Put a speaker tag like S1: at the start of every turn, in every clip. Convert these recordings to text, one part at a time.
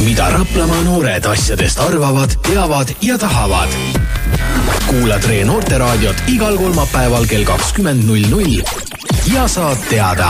S1: mida Raplamaa noored asjadest arvavad, teavad ja tahavad. Kuula Tre Noorteraadiot igal kolmapäeval kell 20.00 ja saad teada.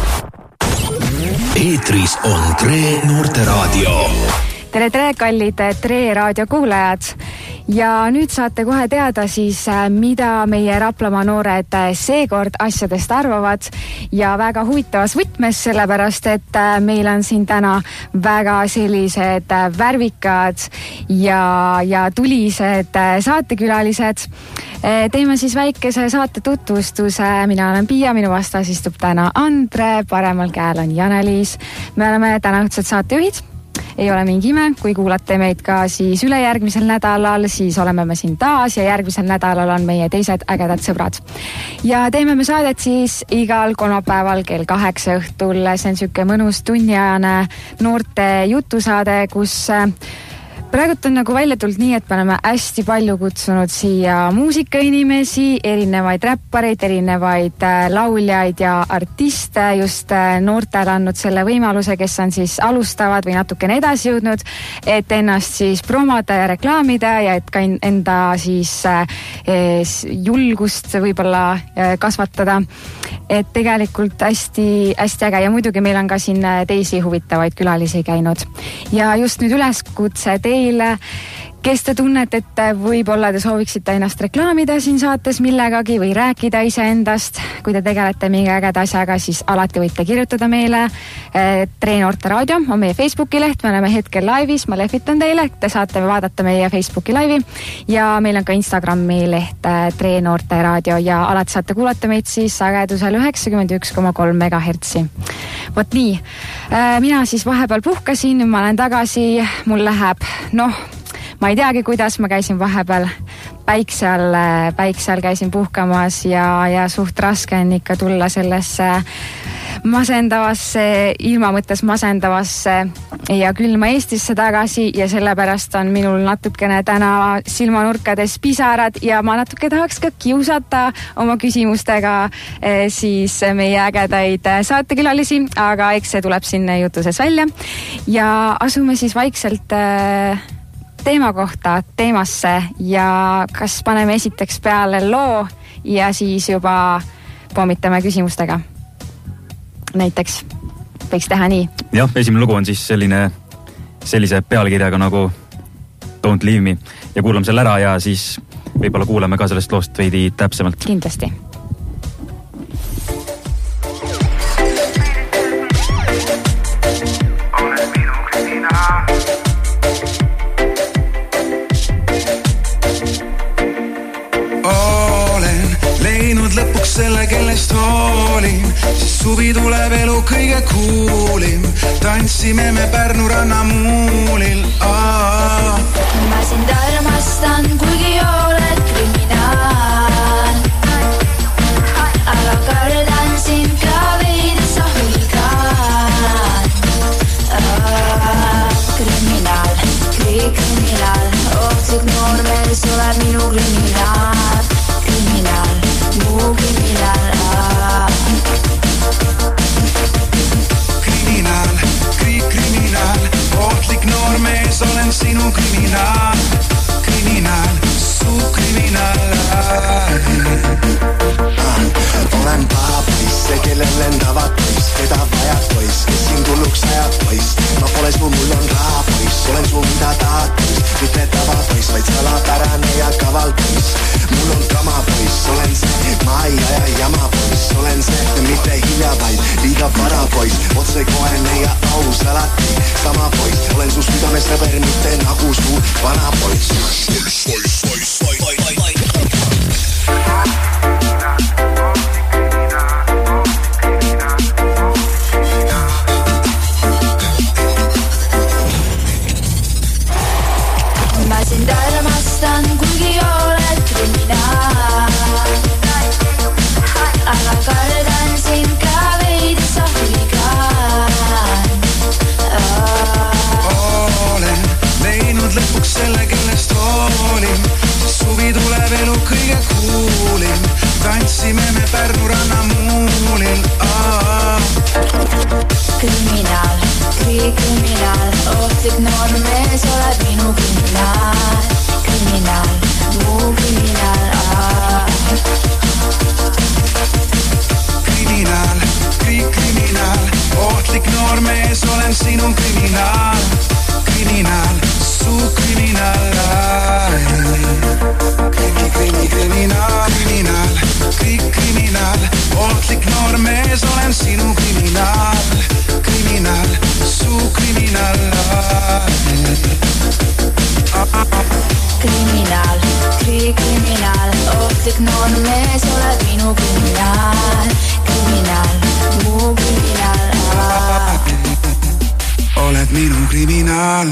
S1: Eetris on Tre Noorteraadio.
S2: Tere, kallid Tre raadio kuulajad. Ja nüüd saate kohe teada siis, mida meie Raplamaa noored seekord asjadest arvavad ja väga huvitavas võtmes, sellepärast, et meil on siin täna väga sellised värvikad ja tulised saatekülalised. Teeme siis väikese saate tutvustuse. Mina olen Pia, minu vastas istub täna Andre, paremal käel on Janeliis. Me oleme täna õhtused saatejuhid. Ei ole mingi ime, kui kuulate meid ka siis ülejärgmisel nädalal, siis oleme me siin taas ja järgmisel nädalal on meie teised ägedad sõbrad. Ja teeme me saadet siis igal kolmapäeval kell 8 õhtul. See on siuke mõnus tunniajane noorte jutusaade, kus praegult on nagu välja tulnud nii, et me oleme hästi palju kutsunud siia muusikainimesi, erinevaid räppareid, erinevaid lauljaid ja artiste, just noortele andnud selle võimaluse, kes on siis alustavad või natukene edasi jõudnud, et ennast siis promoda ja reklaamida ja et ka enda siis julgust võib-olla kasvatada. Et tegelikult hästi äge ja muidugi meil on ka siin teisi huvitavaid külalisi käinud. Ja just nüüd üleskutse teile, kes te tunnete, et võib-olla te sooviksite ennast reklaamida siin saates millegagi või rääkida iseendast. Kui te tegelete mingi ägeda asjaga, siis alati võite kirjutada meile. Tre Noorteraadio on meie Facebooki leht, me oleme hetkel laivis, ma lehvitan teile, te saate vaadata meie Facebooki laivi ja meil on ka Instagrami leht Tre Noorteraadio ja alati saate kuulata meid siis sagedusel 91,3 megahertsi. Vot nii, mina siis vahepeal puhkasin, ma olen tagasi, mul läheb, ma ei teagi, kuidas, ma käisin vahepeal päikse all käisin puhkamas ja suht raske on ikka tulla sellesse ilma mõttes masendavasse ja külma Eestisse tagasi ja sellepärast on minul natukene täna silmanurkades pisarad ja ma natuke tahaks ka kiusata oma küsimustega siis meie ägedaid saatekülalisi, aga eks see tuleb siin jutuses välja ja asume siis vaikselt teemasse ja kas paneme esiteks peale loo ja siis juba pommitame küsimustega. Näiteks võiks teha nii.
S3: Jah, esimene lugu on siis sellise pealkirjaga nagu Don't Leave Me ja kuulame selle ära ja siis võib-olla kuuleme ka sellest loost veidi täpsemalt.
S2: Kindlasti.
S4: Lõpuks selle, kellest hoolin, siis suvi tuleb elu kõige kuulim. Tantsime me Pärnu ranna muulil.
S5: Ma sind armastan, kuigi oled kriminaal. Aga kardan sind ka veidi sa huligaan. Kriminaal, ohtlik noormees, oled minu kriminaal. Muu kriminaal. Kriminaal, ohtlik noormees, olen sinu kriminaal. Su kriminaal.
S6: Olen paha poiss, see kellel lendavad poiss, keda vajab poiss, kes siin tulluks ajab poiss. Ma pole su, mul on raha poiss, olen su, mida tahad poiss, mitte tava poiss, vaid salapärane ja kaval poiss. Mul on kama poiss, olen see, ma ei aja jama poiss, olen see, mitte hilja vaid liiga vara poiss, otsekohene ja aus alati sama poiss, olen su südames sõber, mitte nagu su vana poiss.
S5: Ma sind armastan, kuigi oled kriminaal. Aga kardan sind ka veidi sa huligaan.
S4: Olen leidnud lõpuks selle, kellest hoolin, suvi tuleb elu kõige kuulim. Tantsime me Pärnu ranna muulil.
S5: Kriminaal, ohtlik noor
S4: kriminaal, kriminaal, suukriminaal. Kriminaal, kriminaal, kriminaal, ohtlik noor mees, olen sinu kriminaal, kriminaal, suukriminaal.
S5: Kriminaal, kriminaal, ohtlik noor mees, oled minu kriminaal, kriminaal, mu kriminaal.
S4: Oled minu kriminaal.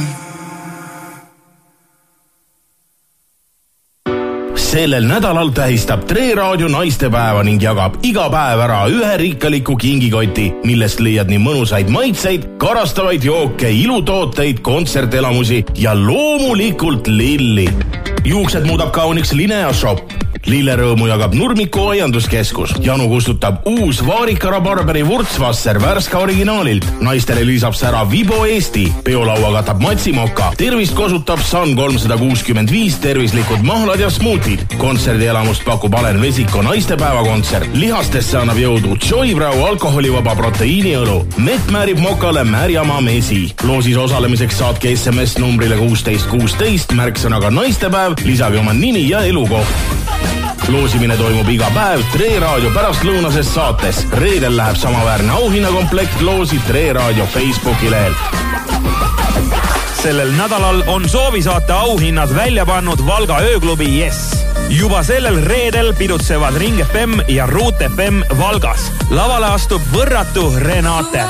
S7: Sellel nädalal tähistab Tre Raadio naistepäeva ning jagab iga päev ära ühe rikkaliku kingikoti, millest leiad nii mõnusaid maitseid, karastavaid jooke, ilutooteid, kontsertelamusi ja loomulikult lilli. Juuksed muudab kauniks Linea Shop. Lillerõõmu jagab Nurmiku aianduskeskus. Janu kustutab uus Vaarikara Barberi vurtsvasser Värska originaalilt. Naistele lisab sära Vibo Eesti. Peolaua katab Matsimoka. Tervist kosutab Sun 365 tervislikud mahlad ja smuutid. Kontserdielamust pakub Alen Vesiko naistepäevakontsert. Lihastesse annab jõudu Joybrau alkoholivaba proteiiniõlu. Mett määrib Mokale märjamaa mesi. Loosis osalemiseks saatke SMS numbrile 1616 märksõnaga naistepäev. Lisage oma nimi ja elukoht. Loosimine toimub iga päev Tre Raadio pärastlõunases saates. Reedel läheb samaväärne auhinnakomplekt loosi Tre Raadio Facebooki lehel.
S8: Sellel nädalal on soovisaate auhinnad välja pannud Valga ööklubi Yes. Juba sellel reedel pidutsevad Ring FM ja Root FM Valgas. Lavale astub võrratu Renate.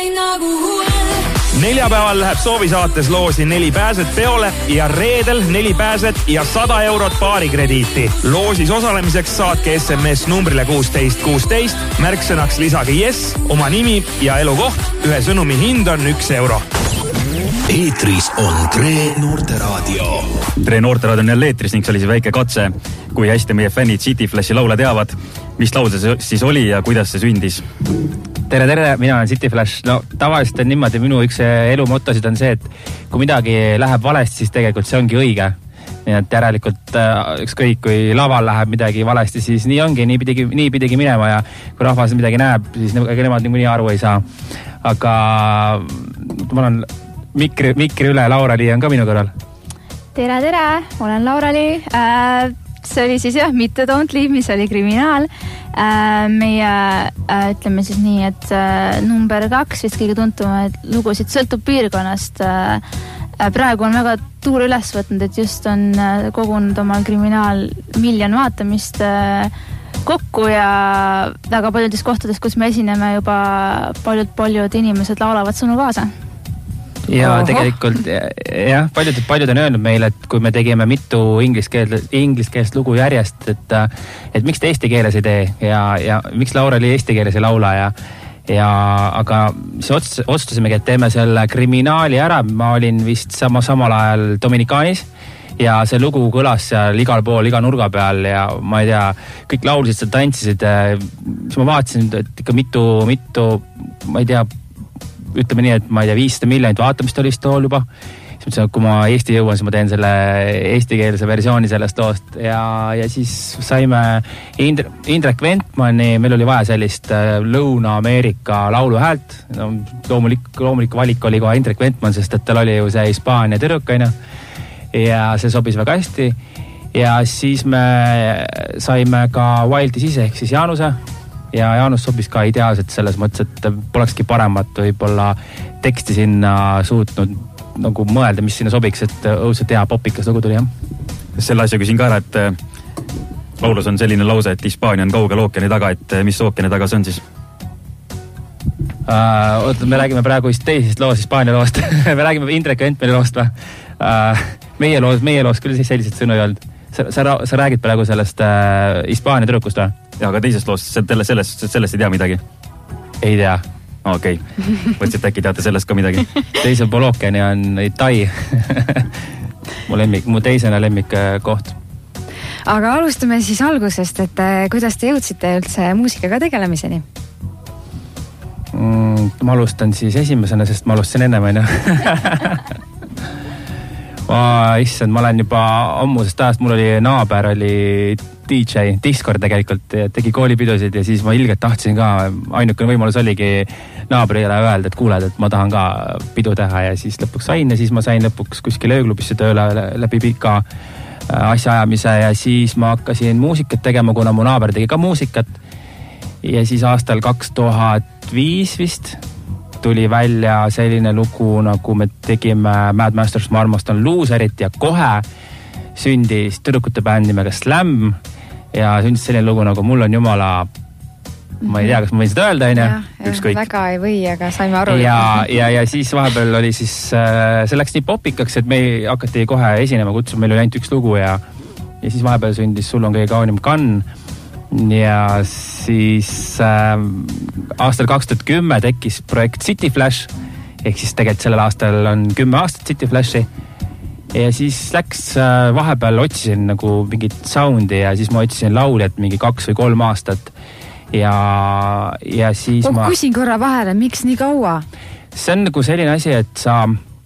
S8: Neljapäeval läheb soovisaates loosi 4 pääset peole ja reedel 4 pääset ja 100 eurot baarikrediiti. Loosis osalemiseks saatke SMS numbrile 1616, märksõnaks lisage Yes, oma nimi ja elukoht. Ühe sõnumi hind on 1 euro.
S1: Eetris on Tre Noorteraadio.
S3: Tre Noorteraadio on jälle eetris ning see oli see väike katse, kui hästi meie fännid City Flashi laule teavad. Mis laul see siis oli ja kuidas see sündis?
S9: Tere, mina olen City Flash. No tavaliselt on niimoodi, minu üks elumotosid on see, et kui midagi läheb valesti, siis tegelikult see ongi õige. Nii et järelikult ükskõik, kui laval läheb midagi valesti, siis nii ongi, nii pidigi minema ja kui rahvas midagi näeb, siis nemad nii aru ei saa. Aga ma olen mikri üle, Laura-Li on ka minu kõrval.
S2: Tere, olen Laura-Li. See oli siis mitte Don't Leave Me, see oli kriminaal. Meie, ütleme siis nii, et number 2 vist kõige tuntumaid lugusid sõltub piirkonnast. Praegu on väga tuur üles võtnud, et just on kogunud omal kriminaal 1 miljon vaatamist kokku ja väga paljudes kohtades, kus me esineme, juba paljud inimesed laulavad sõnu kaasa.
S9: Ja tegelikult jah, paljud on öelnud meile, et kui me tegime mitu ingliskeelest lugu järjest, et miks te eesti keeles ei tee ja miks Laura-Li eesti keeles ei laula aga siis otsustasimegi, et teeme selle kriminaali ära. Ma olin vist samal ajal Dominikaanis ja see lugu kõlas seal igal pool, iga nurga peal ja ma ei tea, kõik laulsid seal, tantsisid. Siis ma vaatasin, et ikka mitu, ma ei tea, ütleme nii, et ma ei tea, 500 miljonit vaatamist oli tool juba. Siis mõtlesin, et kui ma Eesti jõuan, siis ma teen selle eestikeelse versiooni sellest loost ja siis saime Indrek Ventmani, meil oli vaja sellist Lõuna-Ameerika lauluhäält. No, loomulik valik oli kohe Indrek Ventman, sest et tal oli ju see Hispaania tüdrukaina ja see sobis väga hästi ja siis me saime ka Wildi sisse ehk siis Jaanuse. Ja Jaanus sobis ka ideaalselt selles mõttes, et polekski paremat võib-olla teksti sinna suutnud nagu mõelda, mis sinna sobiks, et õudselt hea popikas lugu tuli, jah.
S3: Selle asja küsin ka ära, et laulus on selline lause, et Hispaania on kaugel ookeani taga, et mis ookeani taga see on siis?
S9: Me räägime praegu teisest loost, Hispaania loost. Me räägime Indrek Ventmani loost või? Meie loos küll siis sellised sõnu ei olnud. Sa räägid praegu sellest Hispaania tüdrukust või?
S3: Ja, aga teisest loost, sellest ei tea midagi?
S9: Ei tea.
S3: Okei. Võtsid äkki teate sellest ka midagi?
S9: Teisel pool ookeani on Tai. Mu teisena lemmik koht.
S2: Aga alustame siis algusest, et kuidas te jõudsite üldse muusikaga tegelemiseni?
S9: Ma alustan siis esimesena, sest ma alustasin ennem, on ju. Issand, ma olen juba ammusest ajast, mul oli naaber, oli DJ, Discord tegelikult tegi koolipidusid ja siis ma ilgelt tahtsin ka, ainukene võimalus oligi naabrile öelda, et kuuled, et ma tahan ka pidu teha ja siis lõpuks sain ja siis ma sain lõpuks kuskil ööklubisse tööle läbi pika asjaajamise ja siis ma hakkasin muusikat tegema, kuna mu naaber tegi ka muusikat. Ja siis aastal 2005 vist tuli välja selline lugu, nagu me tegime Mad Masters, ma armastan Loserit ja kohe sündis tüdrukute bänd nimega Slam ja sündis selline lugu nagu Mul on jumala, ma ei tea, kas ma võin seda öelda, ükskõik.
S2: Väga ei või, aga saime aru.
S9: Ja siis vahepeal oli siis, see läks nii popikaks, et me hakati kohe esinema kutsuma, meil oli ainult üks lugu ja siis vahepeal sündis Sul on kõige kaunim kann ja siis aastal 2010 tekkis projekt City Flash ehk siis tegelikult sellel aastal on 10 aastat City Flashi ja siis läks vahepeal otsisin nagu mingit soundi ja siis ma otsisin lauljat mingi 2 või 3 aastat ja siis
S2: ma küsin korra vahele, miks nii kaua?
S9: See on nagu selline asi, et sa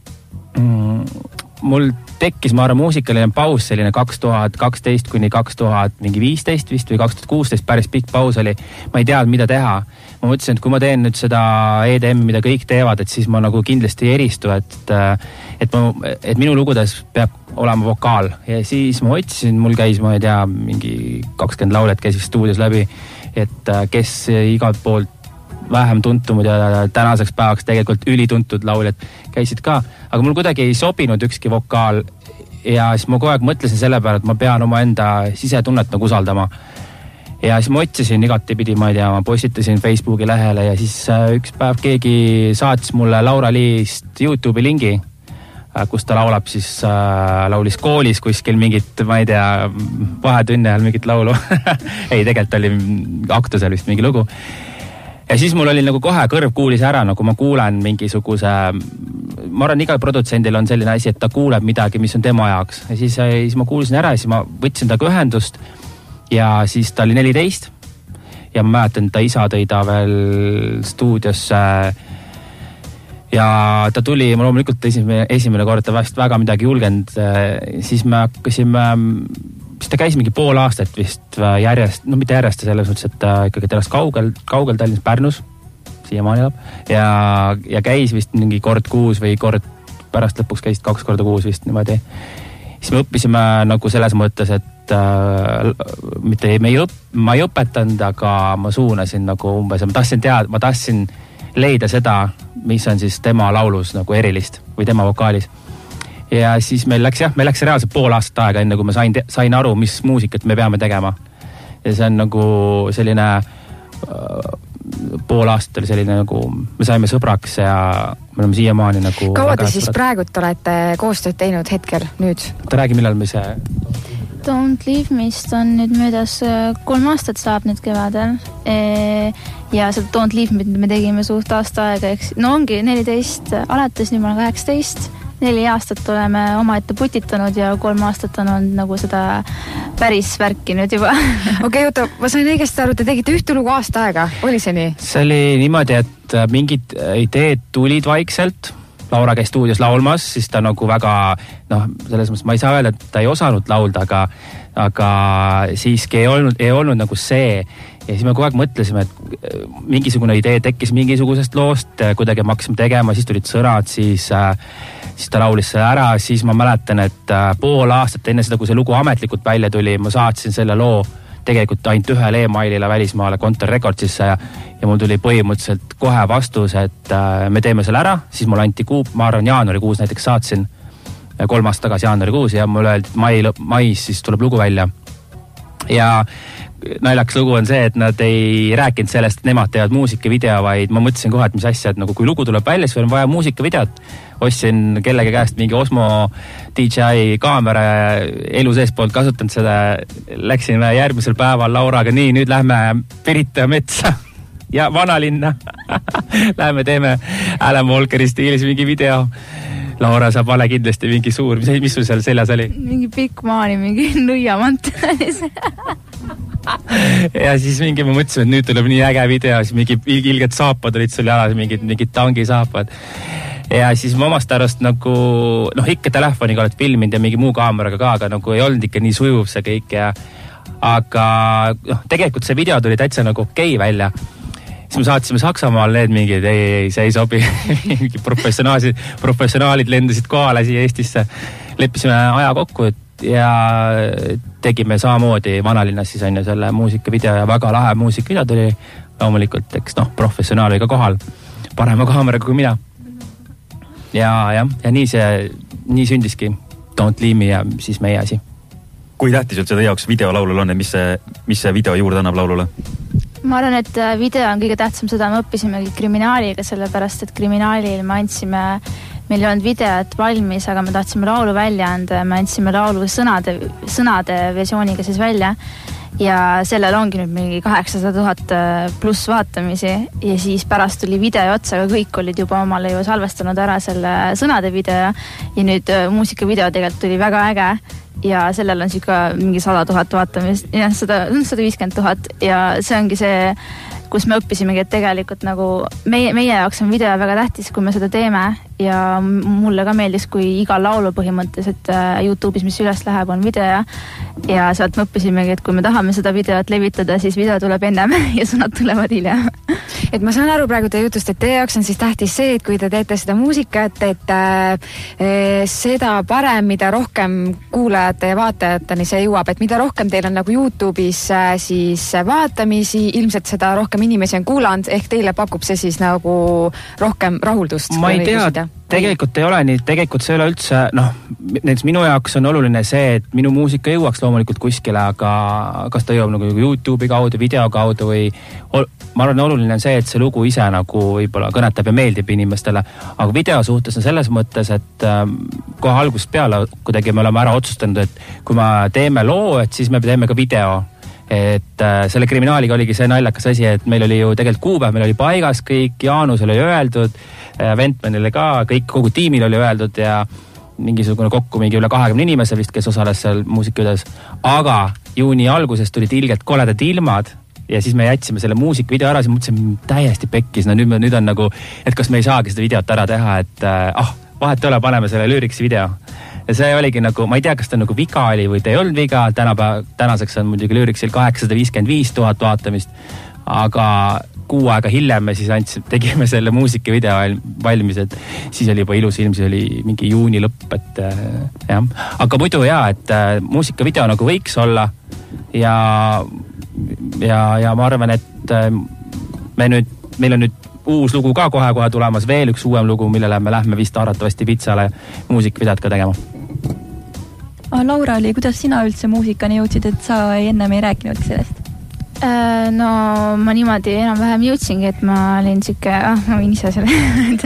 S9: mul tekkis, ma arvan, muusikaline paus selline 2012 kuni 2015 vist või 2016 päris pikk paus oli. Ma ei teadnud, mida teha. Ma mõtlesin, et kui ma teen nüüd seda EDM, mida kõik teevad, et siis ma nagu kindlasti eristu, et minu lugudes peab olema vokaal. Ja siis ma otsisin, mul käis, ma ei tea, mingi 20 lauljat käis stuudios läbi, et kes igalt poolt vähem tuntumud ja tänaseks päevaks tegelikult ülituntud lauljad käisid ka, aga mul kuidagi ei sobinud ükski vokaal ja siis ma kogu aeg mõtlesin selle peale, et ma pean oma enda sisetunnet nagu usaldama. Ja siis ma otsisin igatipidi, ma ei tea, ma postitasin Facebooki lehele ja siis üks päev keegi saatis mulle Laura Lee'st YouTube'i lingi, kus ta laulab siis, laulis koolis kuskil mingit, ma ei tea, vahetunni ajal mingit laulu. Ei, tegelikult oli aktusel vist mingi lugu. Ja siis mul oli nagu kohe kõrv kuulis ära, nagu ma kuulen mingisuguse, ma arvan, igal produtsendil on selline asi, et ta kuuleb midagi, mis on tema jaoks. Ja siis ma kuulsin ära ja siis ma võtsin taga ühendust ja siis ta oli 14 ja ma mäletan, ta isa tõi ta veel stuudiosse ja ta tuli, ma loomulikult esimene kord ta vast väga midagi julgenud, siis me hakkasime, siis ta käis mingi pool aastat vist järjest, no mitte järjest selles mõttes, et ta ikkagi telas kaugel Tallinnas Pärnus, siiamaani elab ja käis vist mingi kord kuus või kord pärast lõpuks käisid 2 korda kuus vist niimoodi. Siis me õppisime nagu selles mõttes, et ma ei õpetanud, aga ma suunasin nagu umbes ja ma tahtsin leida seda, mis on siis tema laulus nagu erilist või tema vokaalis. Ja siis meil läks reaalselt pool aastat aega, enne kui ma sain aru, mis muusikat me peame tegema. Ja see on nagu selline pool aastat oli selline nagu, me saime sõbraks ja me oleme siiamaani nagu...
S2: Kaua te siis praegult olete koostööd teinud hetkel nüüd?
S9: Ta räägi, millal me see...
S10: Don't Leave Me'st on nüüd möödas 3 aastat saab nüüd kevadel. Ja seda Don't Leave Me'd me tegime suht aasta aega, no ongi 14 alates, nüüd ma olen 18. 4 aastat oleme omaette putitanud ja 3 aastat on olnud nagu seda päris värki nüüd juba.
S2: Okei, oota, ma sain õigesti aru, te tegite ühte lugu aasta aega, oli see nii?
S9: See oli niimoodi, et mingid ideed tulid vaikselt. Laura käis stuudios laulmas, siis ta nagu väga, selles mõttes ma ei saa öelda, et ta ei osanud laulda, aga siiski ei olnud nagu see. Ja siis me kogu aeg mõtlesime, et mingisugune idee tekkis mingisugusest loost, kuidagi me hakkasime tegema, siis tulid sõnad, siis ta laulis selle ära, siis ma mäletan, et pool aastat enne seda, kui see lugu ametlikult välja tuli, ma saatsin selle loo tegelikult ainult ühele e-mailile välismaale Kontor Recordsisse ja mul tuli põhimõtteliselt kohe vastus, et me teeme selle ära, siis mul anti ma arvan jaanuarikuus näiteks saatsin 3 aastat tagasi jaanuarikuus ja mul öeldi, et mais siis tuleb lugu välja. Ja naljakas lugu on see, et nad ei rääkinud sellest, et nemad teevad muusikavideo, vaid ma mõtlesin kohe, et mis asja, et nagu kui lugu tuleb välja, siis on vaja muusikavideot. Ostsin kellegi käest mingi Osmo DJI kaamera ja elu sees poolt kasutanud seda. Läksin järgmisel päeval Lauraga, nii, nüüd lähme Pirita metsa ja vanalinna. Lähme teeme Alan Walkeri stiilis mingi video. Laura saab vale kindlasti mingi suur, mis sul seal seljas oli?
S10: Mingi pikk maani, mingi nõiamant.
S9: Ja siis mingi ma mõtlesin, et nüüd tuleb nii äge video, siis mingi ilged saapad olid sul jalas, mingid tangi saapad. Ja siis ma omast arvast nagu, ikka telefoniga oled filminud ja mingi muu kaameraga ka, aga nagu ei olnud ikka nii sujuv see kõik ja aga tegelikult see video tuli täitsa nagu okei välja. Siis me saatsime Saksamaal need mingid, ei, see ei sobi. Mingi professionaalid lendasid kohale siia Eestisse. Leppisime aja kokku ja tegime samamoodi vanalinnas siis on ju selle muusikavideo ja väga lahe muusikavideo tuli loomulikult, eks professionaal oli ka kohal, parema kaameraga kui mina. Ja nii sündiski Don't Leave Me ja siis meie asi.
S3: Kui tähtis üldse teie jaoks videolaulul on ja mis see video juurde annab laulule?
S10: Ma arvan, et video on kõige tähtsam, seda me õppisimegi kriminaaliga, sellepärast et kriminaalil me meil ei olnud videot valmis, aga me tahtsime laulu välja anda ja me andsime laulu sõnade versiooniga siis välja. Ja sellel ongi nüüd mingi 800,000 pluss vaatamisi ja siis pärast tuli video otsa, aga kõik olid juba omale ju salvestanud ära selle sõnade video ja nüüd muusikavideo tegelikult tuli väga äge ja sellel on ka mingi 100,000 vaatamist ja 150,000 ja see ongi see, kus me õppisimegi, et tegelikult nagu meie jaoks on video väga tähtis, kui me seda teeme ja mulle ka meeldis, kui igal laulu põhimõtteliselt YouTube'is, mis üles läheb, on video ja sealt me õppisimegi, et kui me tahame seda videot levitada, siis video tuleb ennem ja sõnad tulevad hiljem.
S2: Et ma saan aru praegu teie jutust, et teie jaoks on siis tähtis see, et kui te teete seda muusikat, et seda parem, mida rohkem kuulajate ja vaatajateni see jõuab, et mida rohkem teil on nagu YouTube'is siis vaatamisi, ilmselt seda rohkem inimesi on kuulanud, ehk teile pakub see siis nagu rohkem rahuldust.
S9: Ma ei tea, tegelikult ei ole nii, tegelikult see ei ole üldse, näiteks minu jaoks on oluline see, et minu muusika jõuaks loomulikult kuskile, aga kas ta jõuab nagu YouTube'i kaudu, video kaudu või ma arvan, oluline on see, et see lugu ise nagu võib-olla kõnetab ja meeldib inimestele, aga video suhtes on selles mõttes, et kohe algusest peale kuidagi me oleme ära otsustanud, et kui me teeme loo, et siis me teeme ka video. Et selle kriminaaliga oligi see naljakas asi, et meil oli ju tegelikult kuupäev, meil oli paigas kõik, Jaanusel oli öeldud, Ventmanile ka, kogu tiimil oli öeldud ja mingisugune kokku mingi üle 20 inimese vist, kes osales seal muusikavideos. Aga juuni alguses tulid ilgelt koledad ilmad ja siis me jätsime selle muusikavideo ära, siis mõtlesin täiesti pekkis, nüüd on nagu, et kas me ei saagi seda videot ära teha, et vahet ei ole, paneme selle lüüriksi video. Ja see oligi nagu, ma ei tea, kas ta nagu viga oli või ta ei olnud viga, tänaseks on muidugi lüüriksil 855,000 vaatamist, aga 6 aega hiljem me siis tegime selle muusikavideo valmis, et siis oli juba ilus ilm, siis oli mingi juuni lõpp, et jah. Aga muidu et muusikavideo nagu võiks olla ja ma arvan, et meil on nüüd uus lugu ka kohe tulemas, veel üks uuem lugu, millele me lähme vist arvatavasti Pitsale muusikavideot ka tegema.
S11: Laura, kuidas sina üldse muusikani jõudsid, et sa ennem ei rääkinud sellest?
S10: No ma niimoodi enam-vähem jõudsingi, et ma olin ma võin ise selle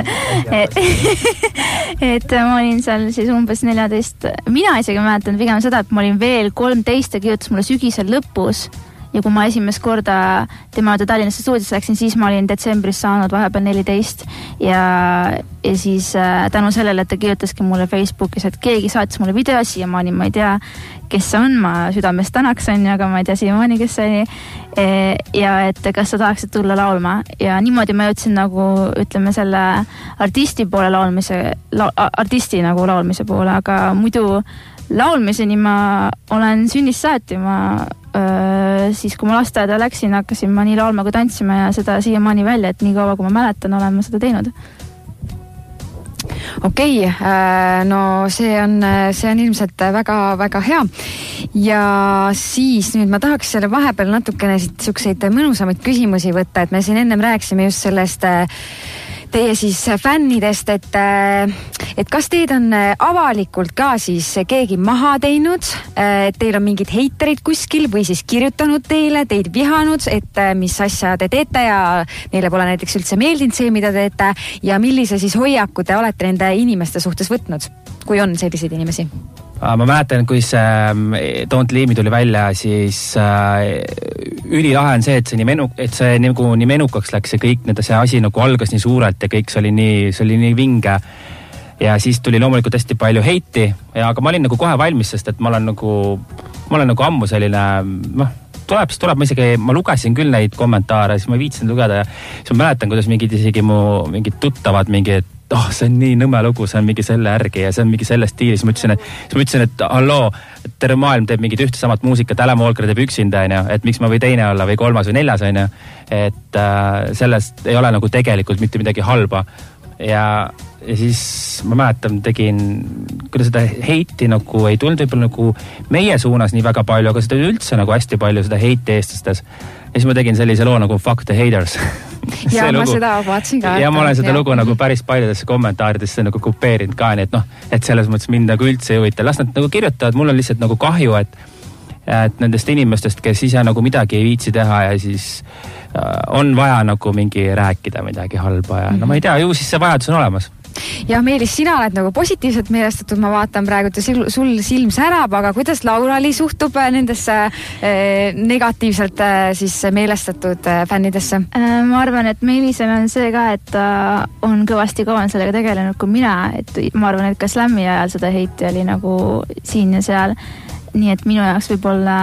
S10: et ma olin seal siis umbes 14, mina isegi mäletan pigem seda, et ma olin veel 13 ja kirjutas mulle sügisel lõpus ja kui ma esimest korda tema juurde Tallinnasse stuudiosse läksin, siis ma olin detsembris saanud vahepeal 14 ja siis tänu sellele, et ta kirjutaski mulle Facebookis, et keegi saatis mulle video siiamaani, ma ei tea, kes see on, ma südamest tänaks on, aga ma ei tea siiamaani, kes see oli ja et kas sa tahaksid tulla laulma ja niimoodi ma jõudsin nagu ütleme selle artisti poole artisti nagu laulmise poole, aga muidu laulmiseni ma olen sünnist saati, siis kui ma lasteaeda läksin, hakkasin ma nii laulma kui tantsima ja seda siiamaani välja, et nii kaua kui ma mäletan, olen ma seda teinud.
S2: Okei, no see on ilmselt väga hea ja siis nüüd ma tahaks selle vahepeal natukene siukseid mõnusamaid küsimusi võtta, et me siin ennem rääkisime just sellest teie siis fännidest, et kas teid on avalikult ka siis keegi maha teinud, et teil on mingid heiterid kuskil või siis kirjutanud teid vihanud, et mis asja te teete ja neile pole näiteks üldse meeldinud see, mida te teete ja millise siis hoiaku te olete nende inimeste suhtes võtnud, kui on selliseid inimesi?
S9: Ma mäletan, kui see Don't Leave Me tuli välja, siis ülilahe on see, et see nagu nii menukaks läks ja kõik see asi nagu algas nii suurelt ja kõik see oli nii vinge. Ja siis tuli loomulikult hästi palju heiti, aga ma olin nagu kohe valmis, sest et ma olen nagu ammu selline, tuleb, ma lugesin küll neid kommentaare, siis ma viitsin lugeda ja siis ma mäletan, kuidas isegi mu mingid tuttavad, see on nii nõme lugu, see on mingi selle järgi ja see on mingi selle stiilis. Ma ütlesin, et halloo, terve maailm teeb mingit ühte samat muusikat, Alan Walker teeb üksinda, et miks ma või teine olla või kolmas või neljas, et sellest ei ole nagu tegelikult mitte midagi halba. Ja siis ma mäletan, tegin, kuidas seda heiti nagu ei tulnud võib-olla nagu meie suunas nii väga palju, aga seda üldse nagu hästi palju, seda heiti eestlastes. Ja siis ma tegin sellise loo nagu Fuck the Haters.
S2: ja ma seda vaatasin ka.
S9: Ja ma olen seda lugu nagu päris paljudesse kommentaaridesse nagu kupeerinud ka, nii et et selles mõttes mind nagu üldse ei huvita. Las nad nagu kirjutavad, mul on lihtsalt nagu kahju, et nendest inimestest, kes ise nagu midagi ei viitsi teha ja siis on vaja nagu mingi rääkida midagi halba ja no ma ei tea, ju siis see vajadus on olemas.
S2: Ja Meelis, sina oled nagu positiivselt meelestatud, ma vaatan praegu, et sul silm särab, aga kuidas Laura-Li suhtub nendesse negatiivselt siis meelestatud fännidesse?
S10: Ma arvan, et Meelisel on see ka, et ta on kõvasti kauem sellega tegelenud kui mina, et ma arvan, et ka slammi ajal seda heiti oli nagu siin ja seal, nii et minu jaoks võib-olla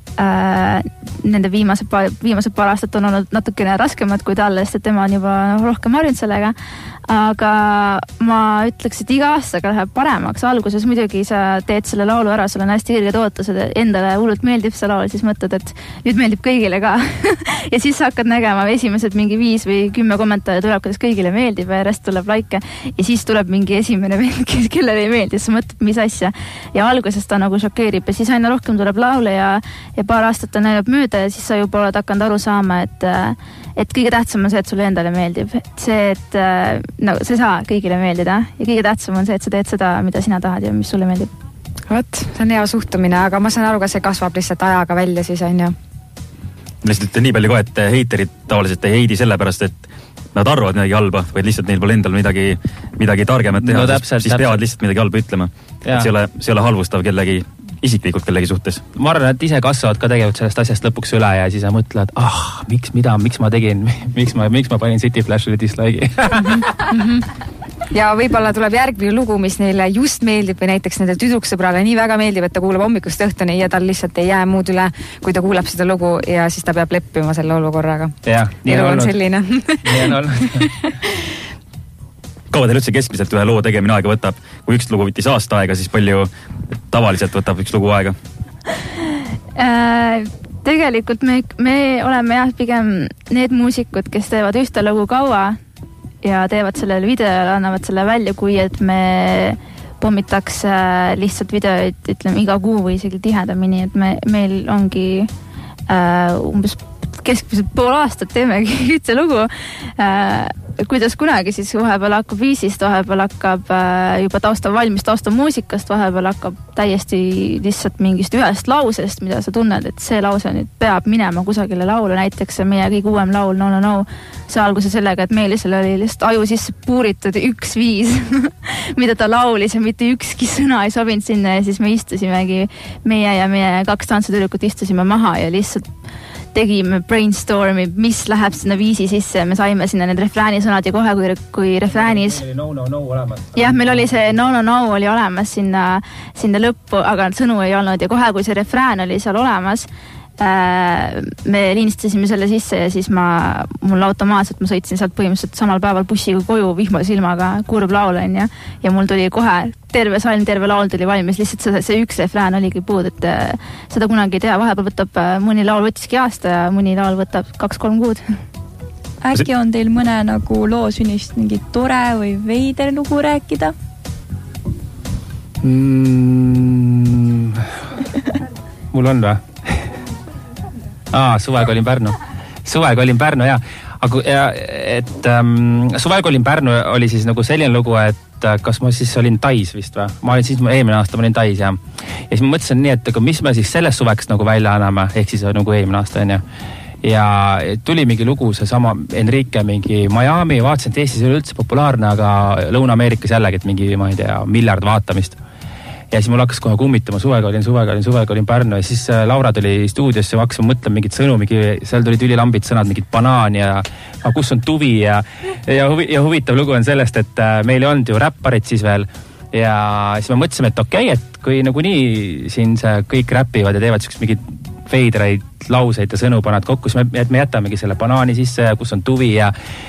S10: nende viimased paar aastat on olnud natukene raskemad kui talle, sest et tema on juba rohkem harjunud sellega, aga ma ütleks, et iga aastaga läheb paremaks. Alguses muidugi sa teed selle laulu ära, sul on hästi kõrged ootused, endale hullult meeldib see laul, siis mõtled, et nüüd meeldib kõigile ka ja siis sa hakkad nägema esimesed mingi 5 või 10 kommentaari tuleb, kuidas kõigile meeldib ja rest tuleb like ja siis tuleb mingi esimene vend, kellele ei meeldi, siis sa mõtled, mis asja ja alguses ta nagu šokeerib ja siis aina rohkem tuleb laule ja paar aastat on näinud mööda ja siis sa juba oled hakanud aru saama, et kõige tähtsam on see, et sulle endale meeldib. See, et no, see saa kõigile meeldida ja kõige tähtsam on see, et sa teed seda, mida sina tahad ja mis sulle meeldib.
S2: Võt, see on hea suhtumine, aga ma saan aru, ka see kasvab lihtsalt ajaga välja siis, on ju.
S3: Lihtsalt nii palju ka, et heiterid tavaliselt ei heidi sellepärast, et nad arvavad midagi halba, vaid lihtsalt neil pole endal midagi targemat teha, siis peavad lihtsalt midagi halba ütlema. Et see ei ole halvustav kellegi isiklikult kellegi suhtes.
S9: Ma arvan, et ise kasvavad ka tegelikult sellest asjast lõpuks üle ja siis sa mõtled, miks ma tegin, miks ma panin City Flashile dislike'i.
S2: Ja võib-olla tuleb järgmine lugu, mis neile just meeldib või näiteks nende tüdruksõbrale nii väga meeldib, et ta kuulab hommikust õhtuni ja tal lihtsalt ei jää muud üle, kui ta kuulab seda lugu ja siis ta peab leppima selle olukorraga. Elu on selline.
S9: Nii on olnud.
S3: Kaua teil üldse keskmiselt ühe loo tegemine aega võtab? Kui üks lugu võttis aasta aega, siis palju tavaliselt võtab üks lugu aega?
S10: Tegelikult me oleme pigem need muusikud, kes teevad ühte lugu kaua ja teevad sellele videole, annavad selle välja, kui et me pommitaks lihtsalt videoid, ütleme, iga kuu või isegi tihedamini, et meil ongi umbes keskmiselt pool aastat teemegi ühte lugu. Kuidas kunagi siis vahepeal hakkab viisist, vahepeal hakkab juba valmis tausta muusikast, vahepeal hakkab täiesti lihtsalt mingist ühest lausest, mida sa tunned, et see lause nüüd peab minema kusagile laulu, näiteks meie kõige uuem laul No No No, see alguse sellega, et Meelisel oli lihtsalt aju sisse puuritud üks viis, mida ta laulis ja mitte ükski sõna ei sobinud sinna ja siis me istusimegi, meie ja meie 2 tantsutüdrukut istusime maha ja lihtsalt tegime brainstormi, mis läheb sinna viisi sisse ja me saime sinna need refräänisõnad ja kohe kui refräänis jah, meil oli see No No No oli olemas sinna lõppu, aga sõnu ei olnud ja kohe kui see refrään oli seal olemas, me linistasime selle sisse ja siis mul automaatselt ma sõitsin sealt põhimõtteliselt samal päeval bussiga koju vihmase ilmaga, kurb laul on ja mul tuli kohe terve salm, terve laul tuli valmis, lihtsalt see üks refrään oligi puud, et seda kunagi ei tea, vahepeal võtab mõni laul võttiski aasta ja mõni laul võtab 2-3 kuud.
S11: Äkki on teil mõne nagu loo sünnist mingi tore või veider lugu rääkida?
S9: Mul on või? Suvega olin Pärnu, jah. Suvega olin Pärnu oli siis nagu selline lugu, et kas ma siis olin Tais vist või? Eelmine aasta ma olin Tais, jah. Ja siis ma mõtlesin nii, et mis me siis sellest suveks nagu välja anname, ehk siis nagu eelmine aasta, on ju. Ja tuli mingi lugu, seesama Enrique mingi Miami, vaatasin, et Eestis oli üldse populaarne, aga Lõuna-Ameerikas jällegi, et mingi, ma ei tea, miljard vaatamist. Ja siis mul hakkas kohe kummitama, suvega olin Pärnu ja siis Laura tuli stuudiosse, ma hakkasin mõtlema mingit sõnu, seal tulid ülilambid sõnad, mingid banaan ja kus on tuvi ja huvitav lugu on sellest, et meil ei olnud ju räpparid siis veel ja siis me mõtlesime, et okei, et kui nagunii siin see kõik räpivad ja teevad siukest mingit veidraid lauseid ja sõnu paned kokku, siis me jätamegi selle banaani sisse, kus on tuvi ja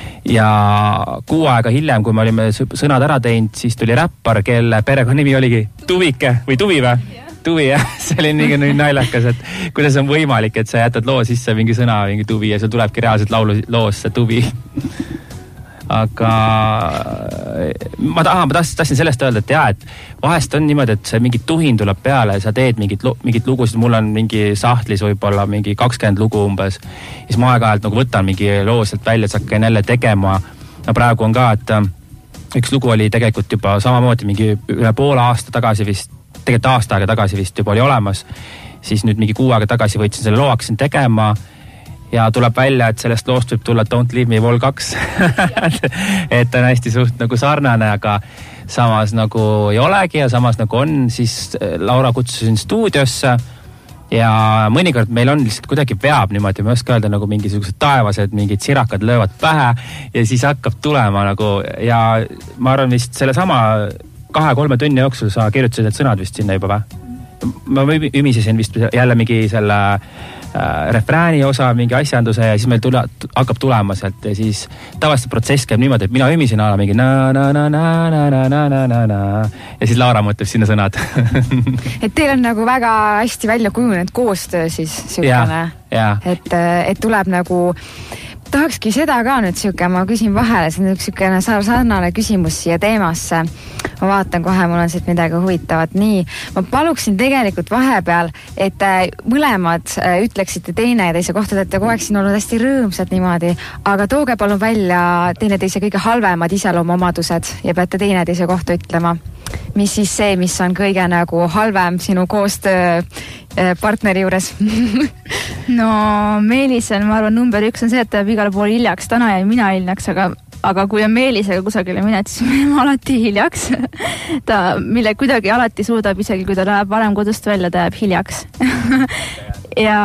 S9: 6 aega hiljem, kui me olime sõnad ära teinud, siis tuli räppar, kelle perekonnanimi oligi Tuvike või Tuvi või? Tuvi, jah. See oli nii naljakas, et kuidas on võimalik, et sa jätad loo sisse mingi sõna, mingi tuvi ja sul tulebki reaalselt loos see tuvi. Aga ma tahtsin sellest öelda, et jah, et vahest on niimoodi, et see mingi tuhin tuleb peale, sa teed mingit lugusid, mul on mingi sahtlis võib-olla mingi 20 lugu umbes, siis ma aeg-ajalt nagu võtan mingi loo sealt välja, siis hakkan jälle tegema. No praegu on ka, et üks lugu oli tegelikult juba samamoodi mingi üle poole aasta tagasi vist, tegelikult aasta aega tagasi vist juba oli olemas, siis nüüd mingi 6 aega tagasi võtsin selle loo, hakkasin tegema ja tuleb välja, et sellest loost võib tulla Don't Leave Me Vol 2 et ta on hästi suht nagu sarnane, aga samas nagu ei olegi ja samas nagu on, siis Laura kutsusin stuudiosse ja mõnikord meil on lihtsalt kuidagi veab niimoodi, ma ei oska öelda nagu mingisugused taevased, mingid sirakad löövad pähe ja siis hakkab tulema nagu ja ma arvan vist selle sama 2-3 tunni jooksul sa kirjutasid need sõnad vist sinna juba või? Ma ümisesin vist jälle mingi selle refrääni osa, mingi asjanduse ja siis meil hakkab tulema sealt ja siis tavaliselt protsess käib niimoodi, et mina ümisin ala mingi na ja siis Laura mõtleb sinna sõnad.
S2: Et teil on nagu väga hästi välja kujunenud koostöö siis siukene, et tuleb nagu tahakski seda ka nüüd siuke, ma küsin vahele, see on üks siukene sarnane küsimus siia teemasse. Ma vaatan kohe, mul on siit midagi huvitavat. Nii, ma paluksin tegelikult vahepeal, et mõlemad ütleksite teine ja teise kohta, et te kogu aeg siin olnud hästi rõõmsad niimoodi, aga tooge palun välja teineteise kõige halvemad iseloomuomadused ja peate teineteise kohta ütlema. Mis siis see, mis on kõige nagu halvem sinu koostöö partneri juures?
S10: No Meelisel, ma arvan, number 1 on see, et ta jääb igale pool hiljaks. Täna jäi mina hiljaks, aga kui on Meelisega kusagile minet, siis me jääme alati hiljaks. Ta mille kuidagi alati suudab, isegi kui ta läheb varem kodust välja, ta jääb hiljaks. Ja